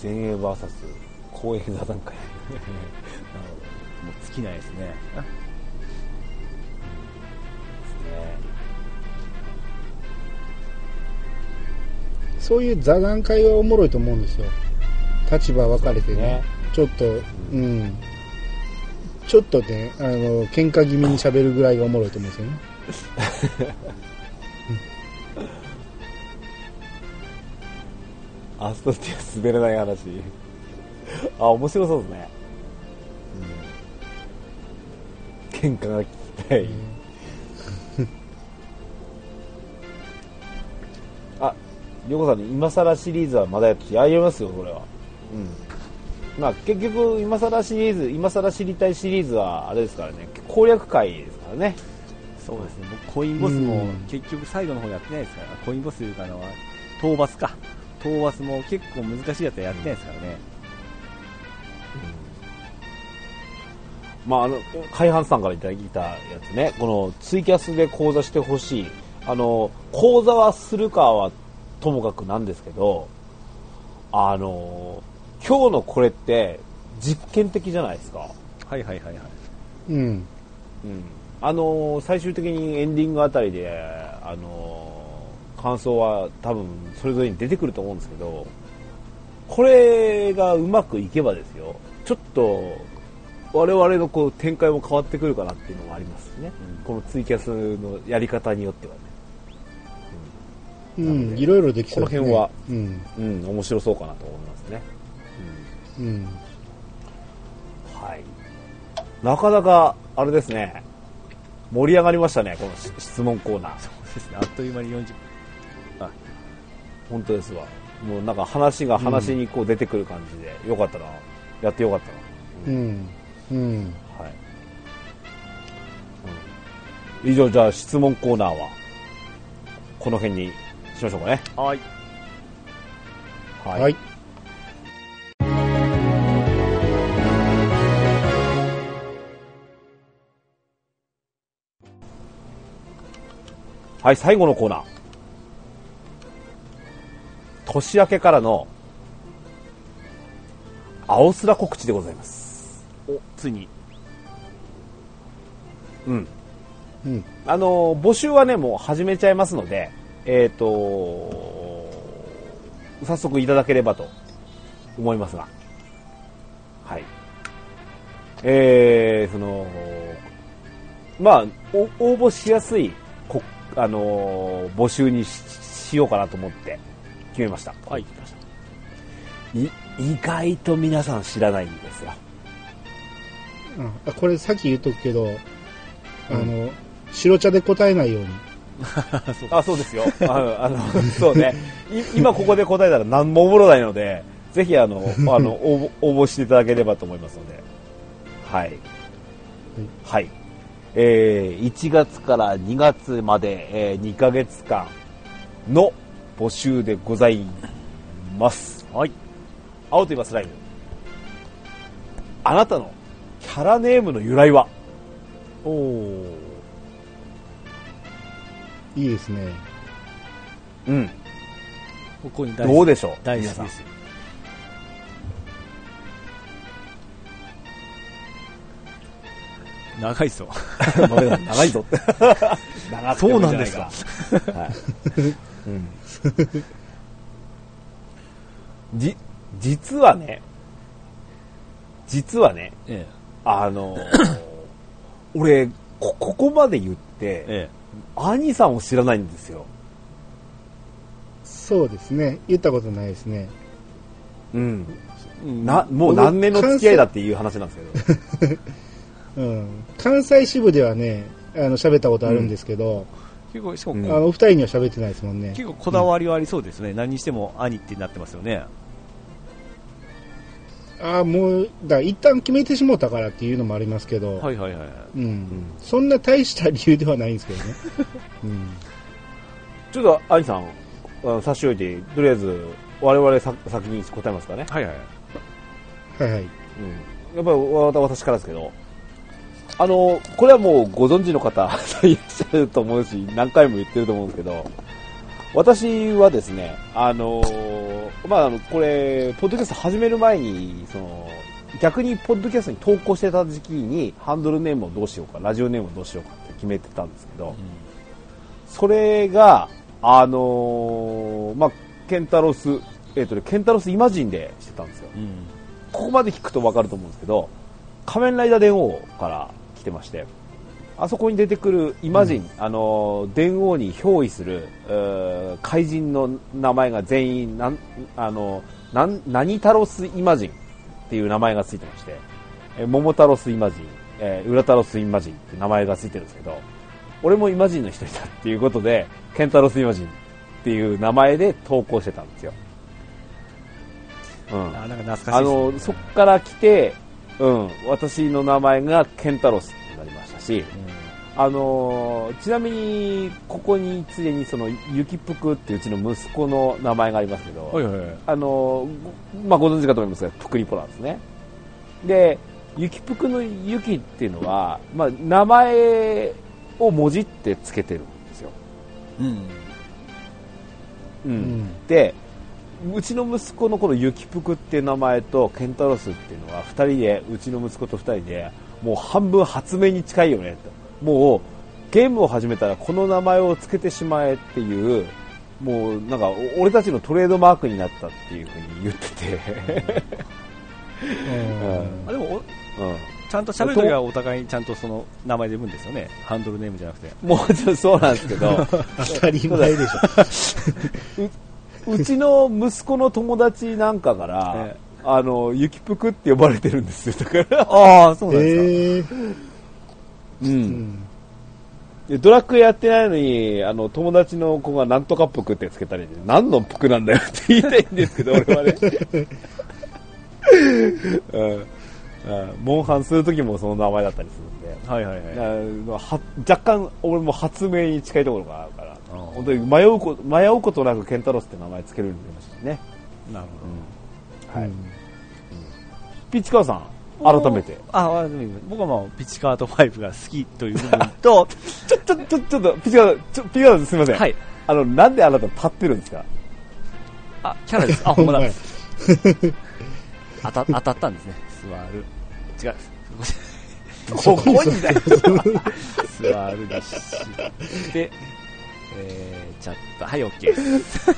前衛 ブイエス 後衛座談会。なるほど。もう尽きないですね。ですね。 そういう座談会はおもろいと思うんですよ。立場分かれて ね, ねちょっと、うん、うん、ちょっとね、あの喧嘩気味に喋るぐらいがおもろいと思うんですよね。 アストティア滑れない話。あ、面白そうですね。うん、喧嘩が聞きたい。あ、りょうこさんに今更シリーズはまだやってやりますよ、これは。うん。まあ結局今更シリーズ、今更知りたいシリーズはあれですからね、攻略会ですからね。 そうですね。僕コインボスも結局最後の方やってないですから、コインボスというかのは討伐か。討伐も結構難しいやつはやってないですからね。 うん、まああの海浜さんからいただいたやつね、このツイキャスで講座してほしい。あの講座はするかはともかくなんですけど、あの今日のこれって実験的じゃないですか。 はいはいはいはい。 うん。うん。 あの最終的にエンディングあたりであの感想は多分それぞれに出てくると思うんですけど、これがうまくいけばですよ、ちょっと我々のこう展開も変わってくるかなっていうのもありますね、うん、このツイキャスのやり方によってはね、 うん、うん、いろいろできそうですね。この辺は、うん、うん、面白そうかなと思いますね、 うん、うん、 はい。なかなかあれですね、盛り上がりましたね、この質問コーナー。 そうですね、あっという間によんじゅっぷん。あ、 本当ですわ。もうなんか話が話にこう出てくる感じで、うん、よかったな、やってよかったな。うん、うん、うん、はい。うん、以上、じゃあ質問コーナーはこの辺にしましょうかね。 はい。 はい。はい。 はい、最後のコーナー。年明けからの青空告知でございます。 お、ついに。 うん。うん。あの、募集はね、もう始めちゃいますので、えっと、早速いただければと思いますが。はい。えー、その、まあ、応募しやすい、こあのー、募集に し, しようかなと思って決めました。 はい。 い意外と皆さん知らないんですよ。 うん、これさっき言っとくけど、あの、うん、白茶で答えないように。 そうあ、そうですよ。ああのそうね。今ここで答えたら何もおもろないので、ぜひあのあの応募応募していただければと思いますので。はい。はい。はいえー、いちがつからにがつまで、えー、にかげつかんの募集でございます。 はい。 青と言いますライブ。あなたのキャラネームの由来は？ おー。 いいですね。 うん。 ここにどうでしょう？ 大好きですよ。長いぞ。 長いぞって。 長そうなんですか。はいうん、じ実はね、実はね、ええ、あのー、俺こここまで言って、ええ、兄さんを知らないんですよ。 そうですね。言ったことないですね。 うん。なもう何年の付き合いだっていう話なんですけど。 うん、関西支部ではね、あの喋ったことあるんですけど、うん、 結構しかも、 うん、あのお二人には喋ってないですもんね。 結構こだわりはありそうですね。うん、何にしても兄ってなってますよね。 ああ、もうだ一旦決めてしもうたからっていうのもありますけど、 はいはいはい、 うんうん、そんな大した理由ではないんですけどね。うん、 ちょっと兄さんあの差し置いて、とりあえず我々さ先に答えますかね。 はいはいはいはい。 うん、やっぱり私からですけど。あのこれはもうご存知の方いらっしゃると思うし、何回も言ってると思うんですけど、私はですね、あのー、 まあ、あの、これ、ポッドキャスト始める前に、その、逆にポッドキャストに投稿してた時期に、ハンドルネームをどうしようか、ラジオネームをどうしようかって決めてたんですけど、うん、それが、あのー、まあ、ケンタロス、えっとね、ケンタロスイマジンでしてたんですよ。うん、ここまで聞くとわかると思うんですけど、仮面ライダー電王から来てまして、あそこに出てくるイマジン、うん、あの電王に憑依する怪人の名前が全員なんあのなん何タロスイマジンっていう名前がついてまして、え桃タロスイマジン、えー、ウラタロスイマジンって名前がついてるんですけど、俺もイマジンの一人だっていうことでケンタロスイマジンっていう名前で投稿してたんですよ。うん、 あ、なんか懐かしいですね。あのそっから来て、うん、私の名前がケンタロスになりましたし、うん、あのー、ちなみにここについでにそのユキプクっていううちの息子の名前がありますけど、はいはいはい、あのー、まあ、ご存知かと思いますがプクリポなんですね。でユキプクのユキっていうのは、まあ、名前をもじってつけてるんですよ。うん、うんうん、でうちの息子のこのユキプクっていう名前とケンタロスっていうのはふたりで、うちの息子とふたりでもう半分発明に近いよねと、もうゲームを始めたらこの名前をつけてしまえっていう、もうなんか俺たちのトレードマークになったっていう風に言っててうん、でも、うん、ちゃんと喋るときはお互いにちゃんとその名前で呼ぶんですよね、ハンドルネームじゃなくて。 もちろんそうなんですけど当たり前でしょうちの息子の友達なんかから、ええ、あのユキプクって呼ばれてるんですよ。だからああ、そうなんですか。 えー、うん。でドラッグやってないのに、あの友達の子がなんとかプクってつけたり、何のプクなんだよって言いたいんですけど、俺はね。うん、モンハンするときもその名前だったりするんで、はいはいはい、は若干俺も発明に近いところがあるから。本当に迷うこと迷うことなくケンタロスって名前つけるようになりましたね。 なるほど。うん、はい。うん、ピッチカーさん改めて。 あ、僕はもうピッチカートファイブが好きという部分と、 ちょちょちょちょっとピッチカートちょピッチカートすみません。はい。あのなんであなた立ってるんですか。 あ、キャラです。あ、ほんまだ。当た当たったんですね。座る。違う。 ここにだよ。 座るだし。で。えー、チャット、はい、OK です。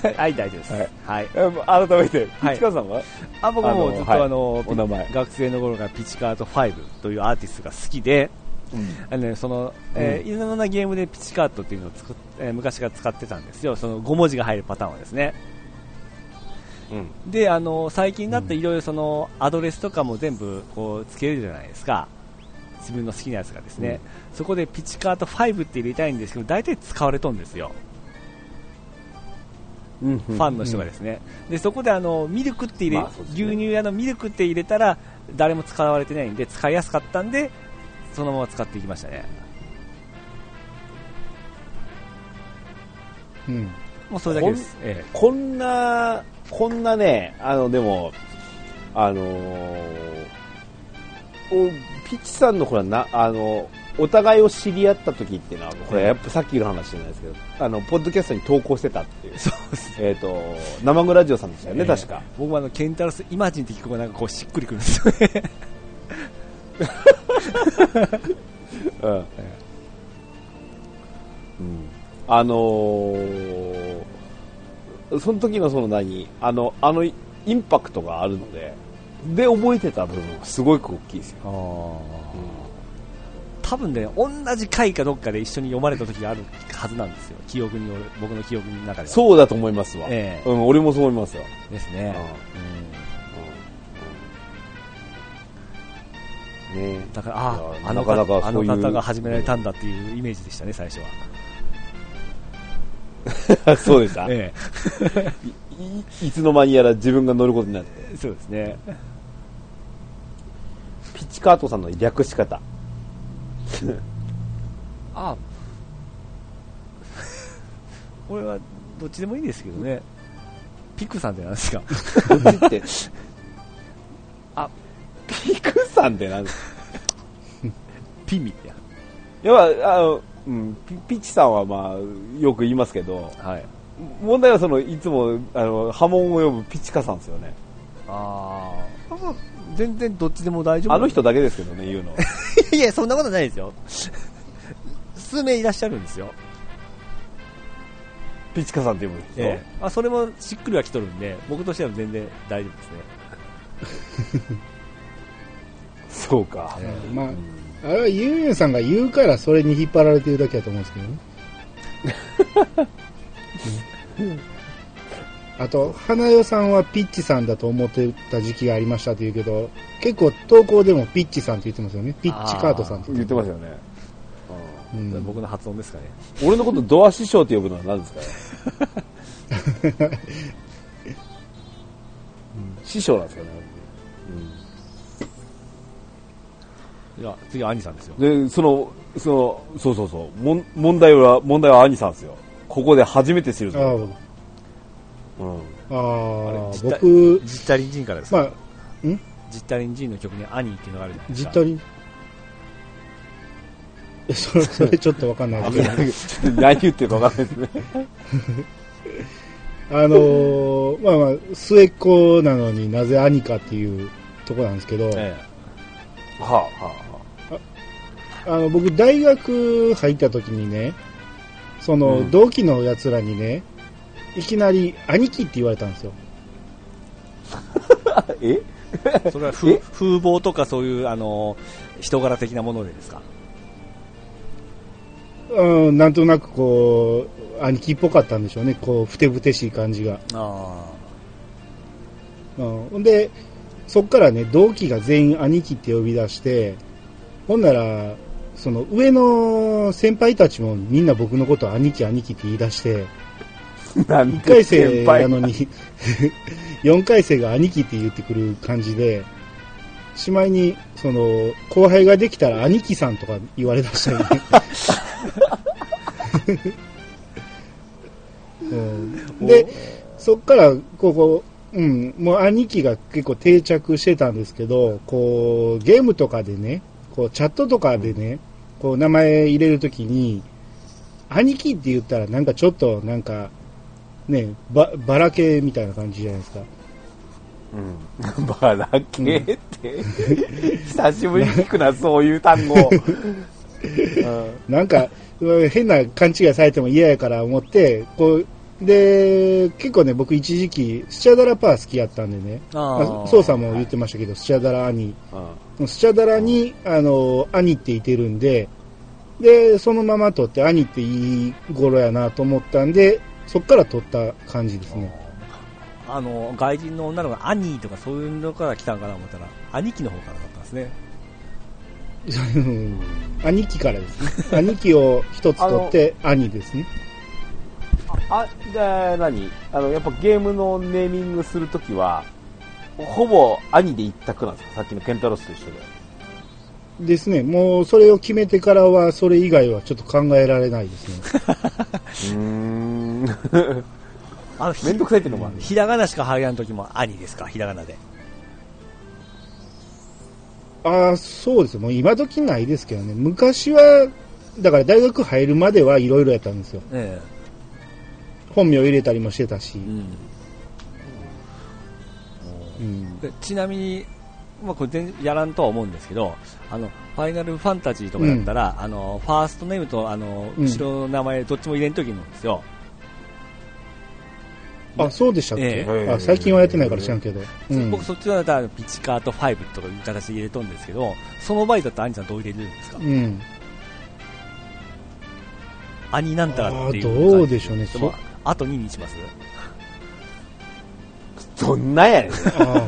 はい、大丈夫です。はい。 はい、改めて、ピチカーさんは、 あ、僕もずっとあの、お名前学生の頃からピチカートファイブというアーティストが好きで、うん、あのね、その、えーうん、いろんなゲームでピチカートっていうのを作っ、えー、昔から使ってたんですよ。そのご文字が入るパターンはですね。うん、で、あの、最近になっていろいろその、アドレスとかも全部こう、つけるじゃないですか。自分の好きなやつがですね、うん、そこでピチカートファイブって入れたいんですけど、大体使われとんですよ、うん、ファンの人がですね、うん、でそこであのミルクって入れ、まあね、牛乳屋のミルクって入れたら誰も使われてないんで使いやすかったんでそのまま使っていきましたね。うん、もうそれだけです。 こん、ええ、こんなこんなね、あのでもあのーピッチさんのこれなあのお互いを知り合った時っていうのはこれやっぱさっきの話じゃないですけど、あのポッドキャストに投稿してたっていう、そうです、えっ、ー、と生グラジオさんでしたよね、えー、確か。 僕もあのケンタロスイマジンって聞くとなんかこうしっくりくるんですよね。 うん、うん、あのー、その時のその何あのあのインパクトがあるので。で覚えてた部分はすごく大きいですよ。あ、うん、 多分ね、同じ回かどっかで一緒に読まれた時があるはずなんですよ。記憶による、僕の記憶の中では。 そうだと思いますわ。えー、うん、俺もそう思いますよ。 ですね。うんうんうん、ね、だからああの方あの方が始められたんだっていうイメージでしたね、最初は。そうでした。ええ、い, い, いつの間にやら自分が乗ることになって。 そうですね。 ピッチカートさんの略し方。 ああ、これはどっちでもいいですけどね。ピクさんって何ですか。 どっちって。あ、ピクさんって何ですか。 ピミや。 やっぱあの、うん、ピ, ピッチさんはまあよく言いますけど、はい、 問題はそのいつもあの波紋を呼ぶピチカさんですよね。 ああ、全然どっちでも大丈夫。 あの人だけですけどね、言うの。 いや、そんなことないですよ。数名いらっしゃるんですよ。 ピチカさんって呼ぶんですよ。 ええ、あ、それもしっくりはきとるんで、僕としては全然大丈夫ですね。 そうか。 えー、まあ、あれはユンユンさんが言うからそれに引っ張られてるだけだと思うんですけどね。うん、あと花代さんはピッチさんだと思ってた時期がありましたって言うけど、結構投稿でもピッチさんって言ってますよね。ピッチカートさんって言ってますよね。 うん、僕の発音ですかね。 俺のことドア師匠って呼ぶのは何ですかね。師匠なんですかね。 うん、いや、次は兄さんですよ。 で、その、その、そうそうそう、もん問題は、問題は兄さんですよ。ここで初めて知るぞ。 ああ、うん、ああ、僕、 ジッタリンジンからですか。まあ、 んジッタリンジンの曲に兄っていうのがあるじゃないですか。 ジッタリンそれ、それちょっとわかんないですけど。 何言ってるかわかんないですね。 あのー、まあまあ、末っ子なのになぜ兄かっていうところなんですけど、ええ、はあ、はあ、はあ、あの、僕、大学入った時にね、その、うん、同期の奴らにね、いきなり兄貴って言われたんですよ。 えそれは風、風貌とかそういう、あの、人柄的なものでですか？ うん、なんとなくこう兄貴っぽかったんでしょうね、こうふてぶてしい感じが。あ、うん、でそっからね同期が全員兄貴って呼び出して、ほんならその上の先輩たちもみんな僕のことを兄貴兄貴って言い出していっかい生なのによんかい生が兄貴って言ってくる感じで、しまいにその後輩ができたら兄貴さんとか言われだしたよね。うん、でそっからここ、うん、もう兄貴が結構定着してたんですけど、こうゲームとかでね、こうチャットとかでね、こう名前入れるときに兄貴って言ったらなんかちょっとなんかねばばらけみたいな感じじゃないですか。 うん、ばらけって、うん、久しぶりに聞くなそういう単語。 うん、なんか変な勘違いされても嫌やから思ってこうで結構ね僕一時期スチャダラパー好きやったんでね、あソウさんも言ってましたけど、はい、スチャダラ兄、スチャダラにあの兄っていてるんで、でそのまま取って兄っていい頃やなと思ったんで、そっから取った感じですね。 あの外人の女の子が兄とかそういうのから来たんかなと思ったら兄貴の方からだったんですね。 兄貴からですね。兄貴を一つ取って兄ですね。 あ、じゃあ何あのやっぱゲームのネーミングするときはほぼ兄で一択なんですか？さっきのケンタロスと一緒で。 ですね。もうそれを決めてからはそれ以外はちょっと考えられないですね。うーん。あのめんどくさいっていうのもある。 ひらがなしか入らんときも兄ですか？ひらがなで。 ああ、そうですよ。もう今時ないですけどね。昔はだから大学入るまではいろいろやったんですよ。ええ、本名入れたりもしてたし。うんうん、でちなみに、まあ、これ全然やらんとは思うんですけど、あのファイナルファンタジーとかだったら、うん、あのファーストネームとあの後ろの名前どっちも入れんときなんですよ。 あ、そうでしたっけ、えー、あ最近はやってないから知らんけど、 うん、僕そっちだったらピチカートファイブとかいう形で入れとんですけど、その場合だったら兄さんどう入れるんですか？うん、兄なんたらっていう。 どうでしょうね。 そあとににします？ どんなやねん。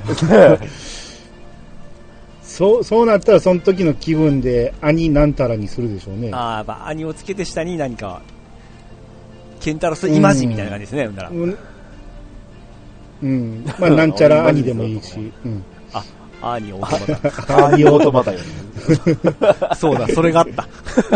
そうそうなったらその時の気分で兄なんたらにするでしょうね。 ああ、やっぱ兄をつけて下に何かケンタロスイマジンみたいな感じですね。うん、ならうんうん、まあなんちゃら兄でもいいし、うん、 あ、兄オートマタ、 兄オートマタよね。 そうだ、それがあった。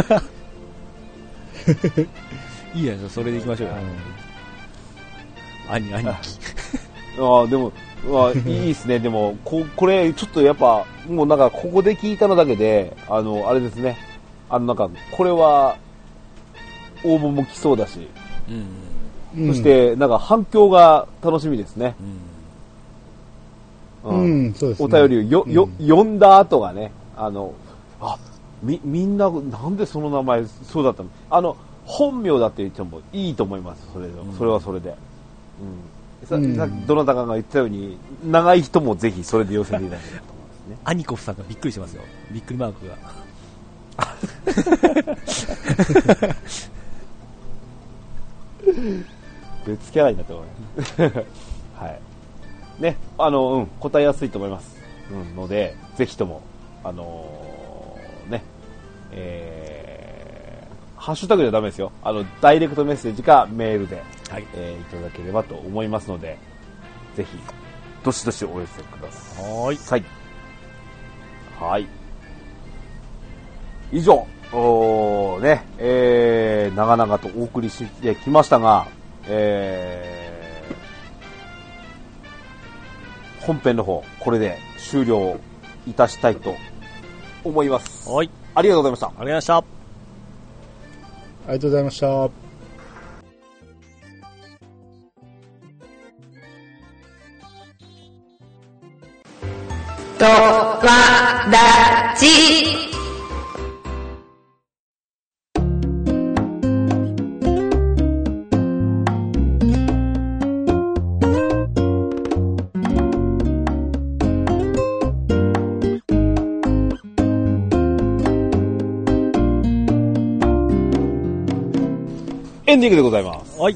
いいや、それでいきましょうよ。うん、兄兄貴。 ああ、でも、まあ、いいですね。でもここれちょっとやっぱもうなんかここで聞いたのだけで、あのあれですね。あのなんかこれは応募も来そうだし。うん。 うん、そしてなんか反響が楽しみですね。 うん、うんうん、そうですね。 お便りをよ、よ、うん、読んだ後がね、あの、あ、み、みんな、なんでその名前そうだったの？あの、本名だって言ってもいいと思います。それ、うん、それはそれで。うん。さ、うん、さっきどなたかが言ったように、長い人もぜひそれで寄せていただければと思いますね。 アニコフさんがびっくりしてますよ。びっくりマークが。 別キャラになって思います。はい。ね、あの、うん、答えやすいと思います。うん、ので、ぜひとも、あのー、ね、えー、ハッシュタグではダメですよ。あの、ダイレクトメッセージかメールで、はい、えー、いただければと思いますので、ぜひ、どしどしお寄せください。はい。はい。以上、おーね、えー、長々とお送りしてきましたが、えー、本編の方、これで終了いたしたいと思います。はい。ありがとうございました。ありがとうございました。 ありがとうございました。 とわらじエンディングでございます。 はい。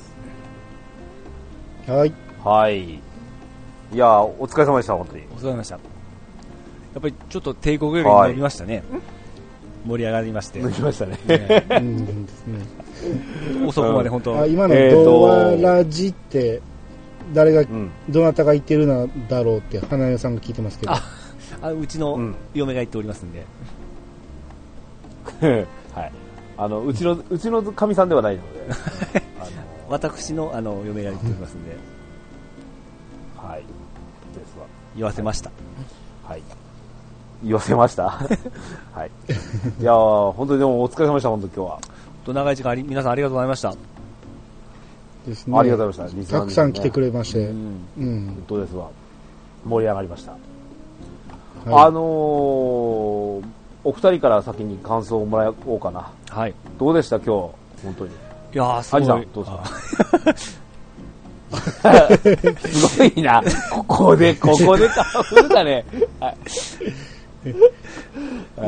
はい。 はい。いやー、お疲れ様でした、本当に。 お疲れ様でした。やっぱりちょっと帝国より伸びましたね。盛り上がりまして。 伸びましたね。 ねうんですね。 遅くまで本当。 あ今のドワラジって、誰が、うん、どなたが言ってるのだろうって花代さんが聞いてますけど。 あ、あうちの嫁が言っておりますんで。 うん、はい。あのうちのうちのかみさんではないので、 あの私のあの嫁が言っておりますんで、 はい、ですわ。 言わせました。 はい。言わせました。はい。いやー本当にでもお疲れ様でした本当今日は。 と長い時間あり皆さんありがとうございました。 ですね。 ありがとうございました。 たくさん来てくれまして、うん、 うん、本当ですわ。盛り上がりました。 はい、 あのー。お二人から先に感想をもらおうかな。 はい。 どうでした今日本当に。 いやーすごい。 アニさんどうですか。すごいな。ここでここで顔振るかね。はい。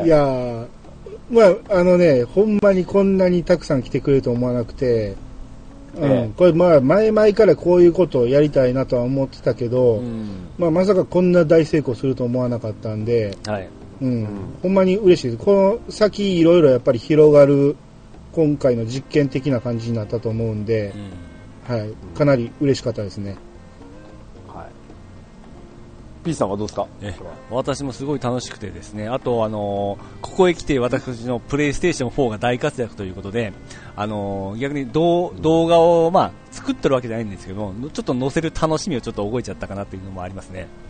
いやーまああのねほんまにこんなにたくさん来てくれると思わなくて、うん、ええ、これまあ前々からこういうことをやりたいなとは思ってたけど、うん、まあまさかこんな大成功すると思わなかったんで。はい。うん、うん、ほんまに嬉しいです。この先いろいろやっぱり広がる今回の実験的な感じになったと思うんで、うん、はい、かなり嬉しかったですね。 はい。P さんはどうですか？ え私もすごい楽しくてですね。あとあのー、ここへ来て私のプレイステーションフォーが大活躍ということで、あのー、逆に動画をまあ作ってるわけじゃないんですけども、ちょっと載せる楽しみをちょっと覚えちゃったかなというのもありますね。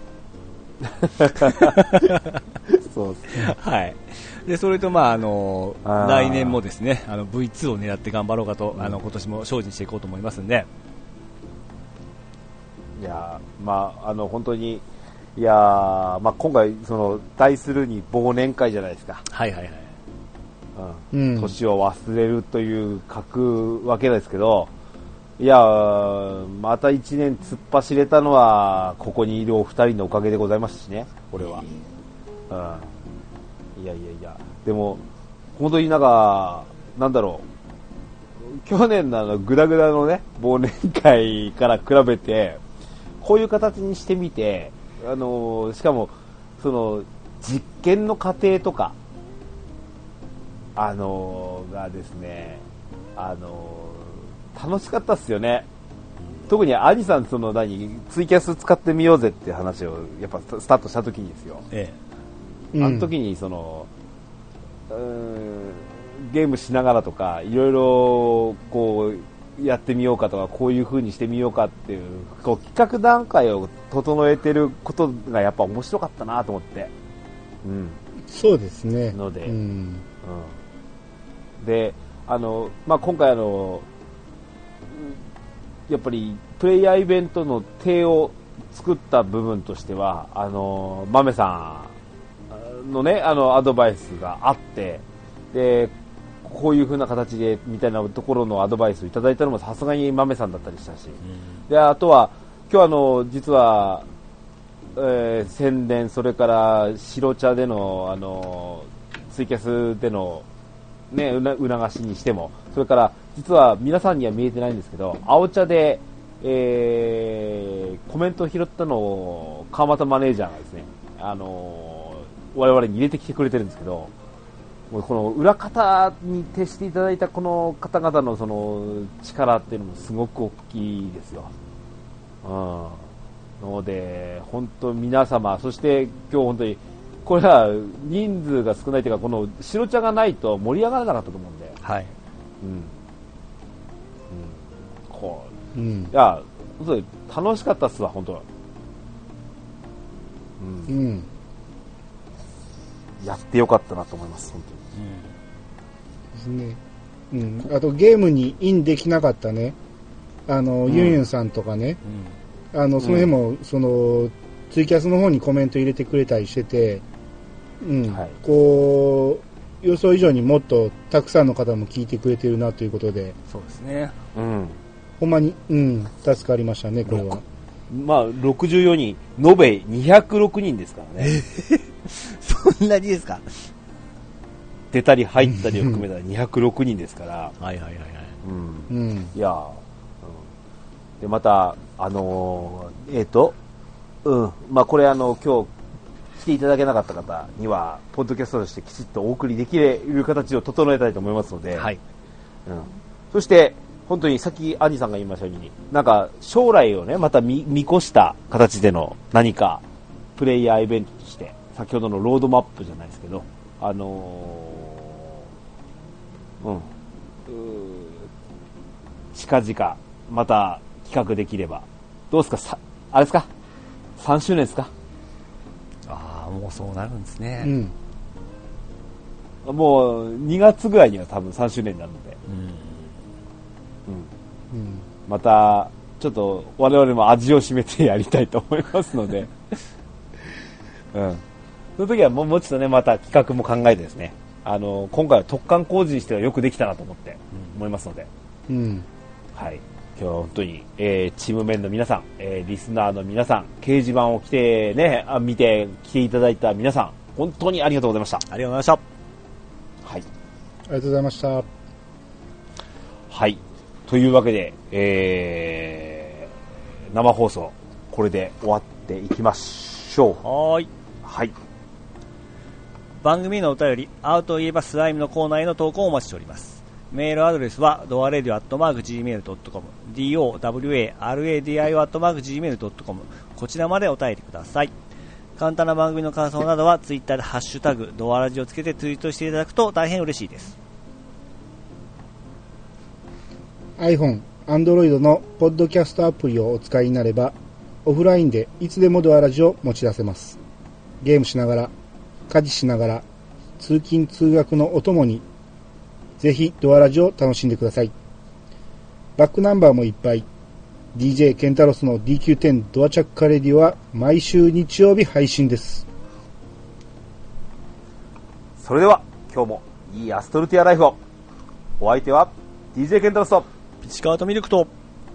そうですね。 はい。で、それと、まあ、あの、来年もですね、あの、ブイツー を狙って頑張ろうかと、うん、あの、今年も精進していこうと思いますんで。 いやまあ、あの、本当に、いやまあ、今回、その、対するに忘年会じゃないですか。 はいはいはい。 うん。年を忘れるという書くわけですけど、いやまた一年突っ走れたのはここにいるお二人のおかげでございますしね、これは。うん、いやいやいや、でも本当になんかなんだろう、去年のあのグダグダのね忘年会から比べてこういう形にしてみて、あのしかもその実験の過程とかあのがですね、あの楽しかったっすよね。特に兄さんその何ツイキャス使ってみようぜって話をやっぱスタートした時にですよ。ええ、あの時にその、うーん、ゲームしながらとかいろいろこうやってみようかとかこういう風にしてみようかっていうこう企画段階を整えてることがやっぱ面白かったなと思って。うん。 そうですね。 ので、 うん、 うん、で、あのまあ今回あの。 やっぱりプレイヤーイベントの手を作った部分としては、あの豆さんのね、あのアドバイスがあって、でこういう風な形でみたいなところのアドバイスをいただいたのもさすがに豆さんだったりしたし、うん、であとは今日あの実は、えー、宣伝、それから白茶でのあのツイキャスでのね、うな促しにしても、それから実は皆さんには見えてないんですけど、青茶で、えー、コメントを拾ったのを川又マネージャーがですね、あのー、我々に入れてきてくれてるんですけど、もうこの裏方に徹していただいたこの方々のその力っていうのもすごく大きいですよ。うん、ので本当皆様、そして今日本当にこれは人数が少ないというか、この白茶がないと盛り上がらなかったと思うんで、はい、うん、うん、こう、うん、いや楽しかったっすわ本当、うん、うん、やってよかったなと思います本当に、うん、 ですね、うん、あとゲームにインできなかったね、あの、うん、ユンユンさんとかね、うん、あのその辺も、うん、そのツイキャスの方にコメント入れてくれたりしてて、うん、はい、こう予想以上にもっとたくさんの方も聞いてくれてるなということで、 そうですね、 うん、ほんまに、うん、助かりましたねこれは。 まあろくじゅうよにん、延べにひゃくろくにんですからね。 そんなにですか。 出たり入ったりを含めたらにひゃくろくにんですから。はいはいはいはい。うん。うん、いや、うん、でまたあのー、えっ、ー、と、うん、まあこれあの今日来ていただけなかった方にはポッドキャストとしてきちっとお送りできる形を整えたいと思いますので、はい、うん、そして本当にさっきアニさんが言いましたように、なんか将来をねまた 見, 見越した形での何かプレイヤーイベントとして先ほどのロードマップじゃないですけど、あのー、うん近々また企画できればどうですか。さあれですか、さんしゅうねんですか。 ああ、もうそうなるんですね、 うん、もうにがつぐらいには多分さんしゅうねんになるので、うんうん、またちょっと我々も味を占めてやりたいと思いますので、うん、その時はもうもうちょっとねまた企画も考えてですね、あの今回は突貫工事にしてはよくできたなと思って思いますので、うん、はい、今日は本当に、えー、チームメンの皆さん、えー、リスナーの皆さん、掲示板を来てね、あ見て来ていただいた皆さん、本当にありがとうございました。 ありがとうございました。 はい、 ありがとうございました。 はい、というわけで、えー、生放送これで終わっていきましょう。 はーい、はい、番組のお便り、アウトといえばスライムのコーナーへの投稿をお待ちしております。メールアドレスはドアレディオアットマーク ジーメールドットコム、 ドワラディオアットマーク ジーメールドットコム、 こちらまでお便りください。簡単な番組の感想などはツイッターでハッシュタグドアラジをつけてツイートしていただくと大変嬉しいです。 iPhone、Android のポッドキャストアプリをお使いになればオフラインでいつでもドアラジを持ち出せます。ゲームしながら、家事しながら、通勤通学のお供にぜひドアラジを楽しんでください。バックナンバーもいっぱい。 ディージェー ケンタロスの ディーキューテン ドアチャッカレディオは毎週日曜日配信です。 それでは今日もいいアストルティアライフを。お相手は ディージェー ケンタロスとピチカートミルクと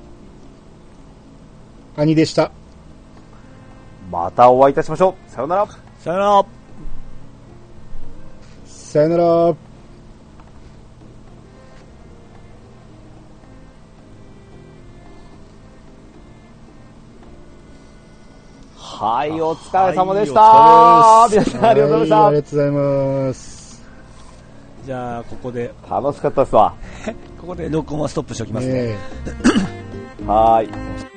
兄でした。 またお会いいたしましょう。さよなら。 さよなら。 さよなら。 はい、お疲れ様でした。はい、皆さんありがとうございました。 はい、ありがとうございます。 じゃあここで楽しかったですわ。 ここで録音はストップしておきますね。 ねはい。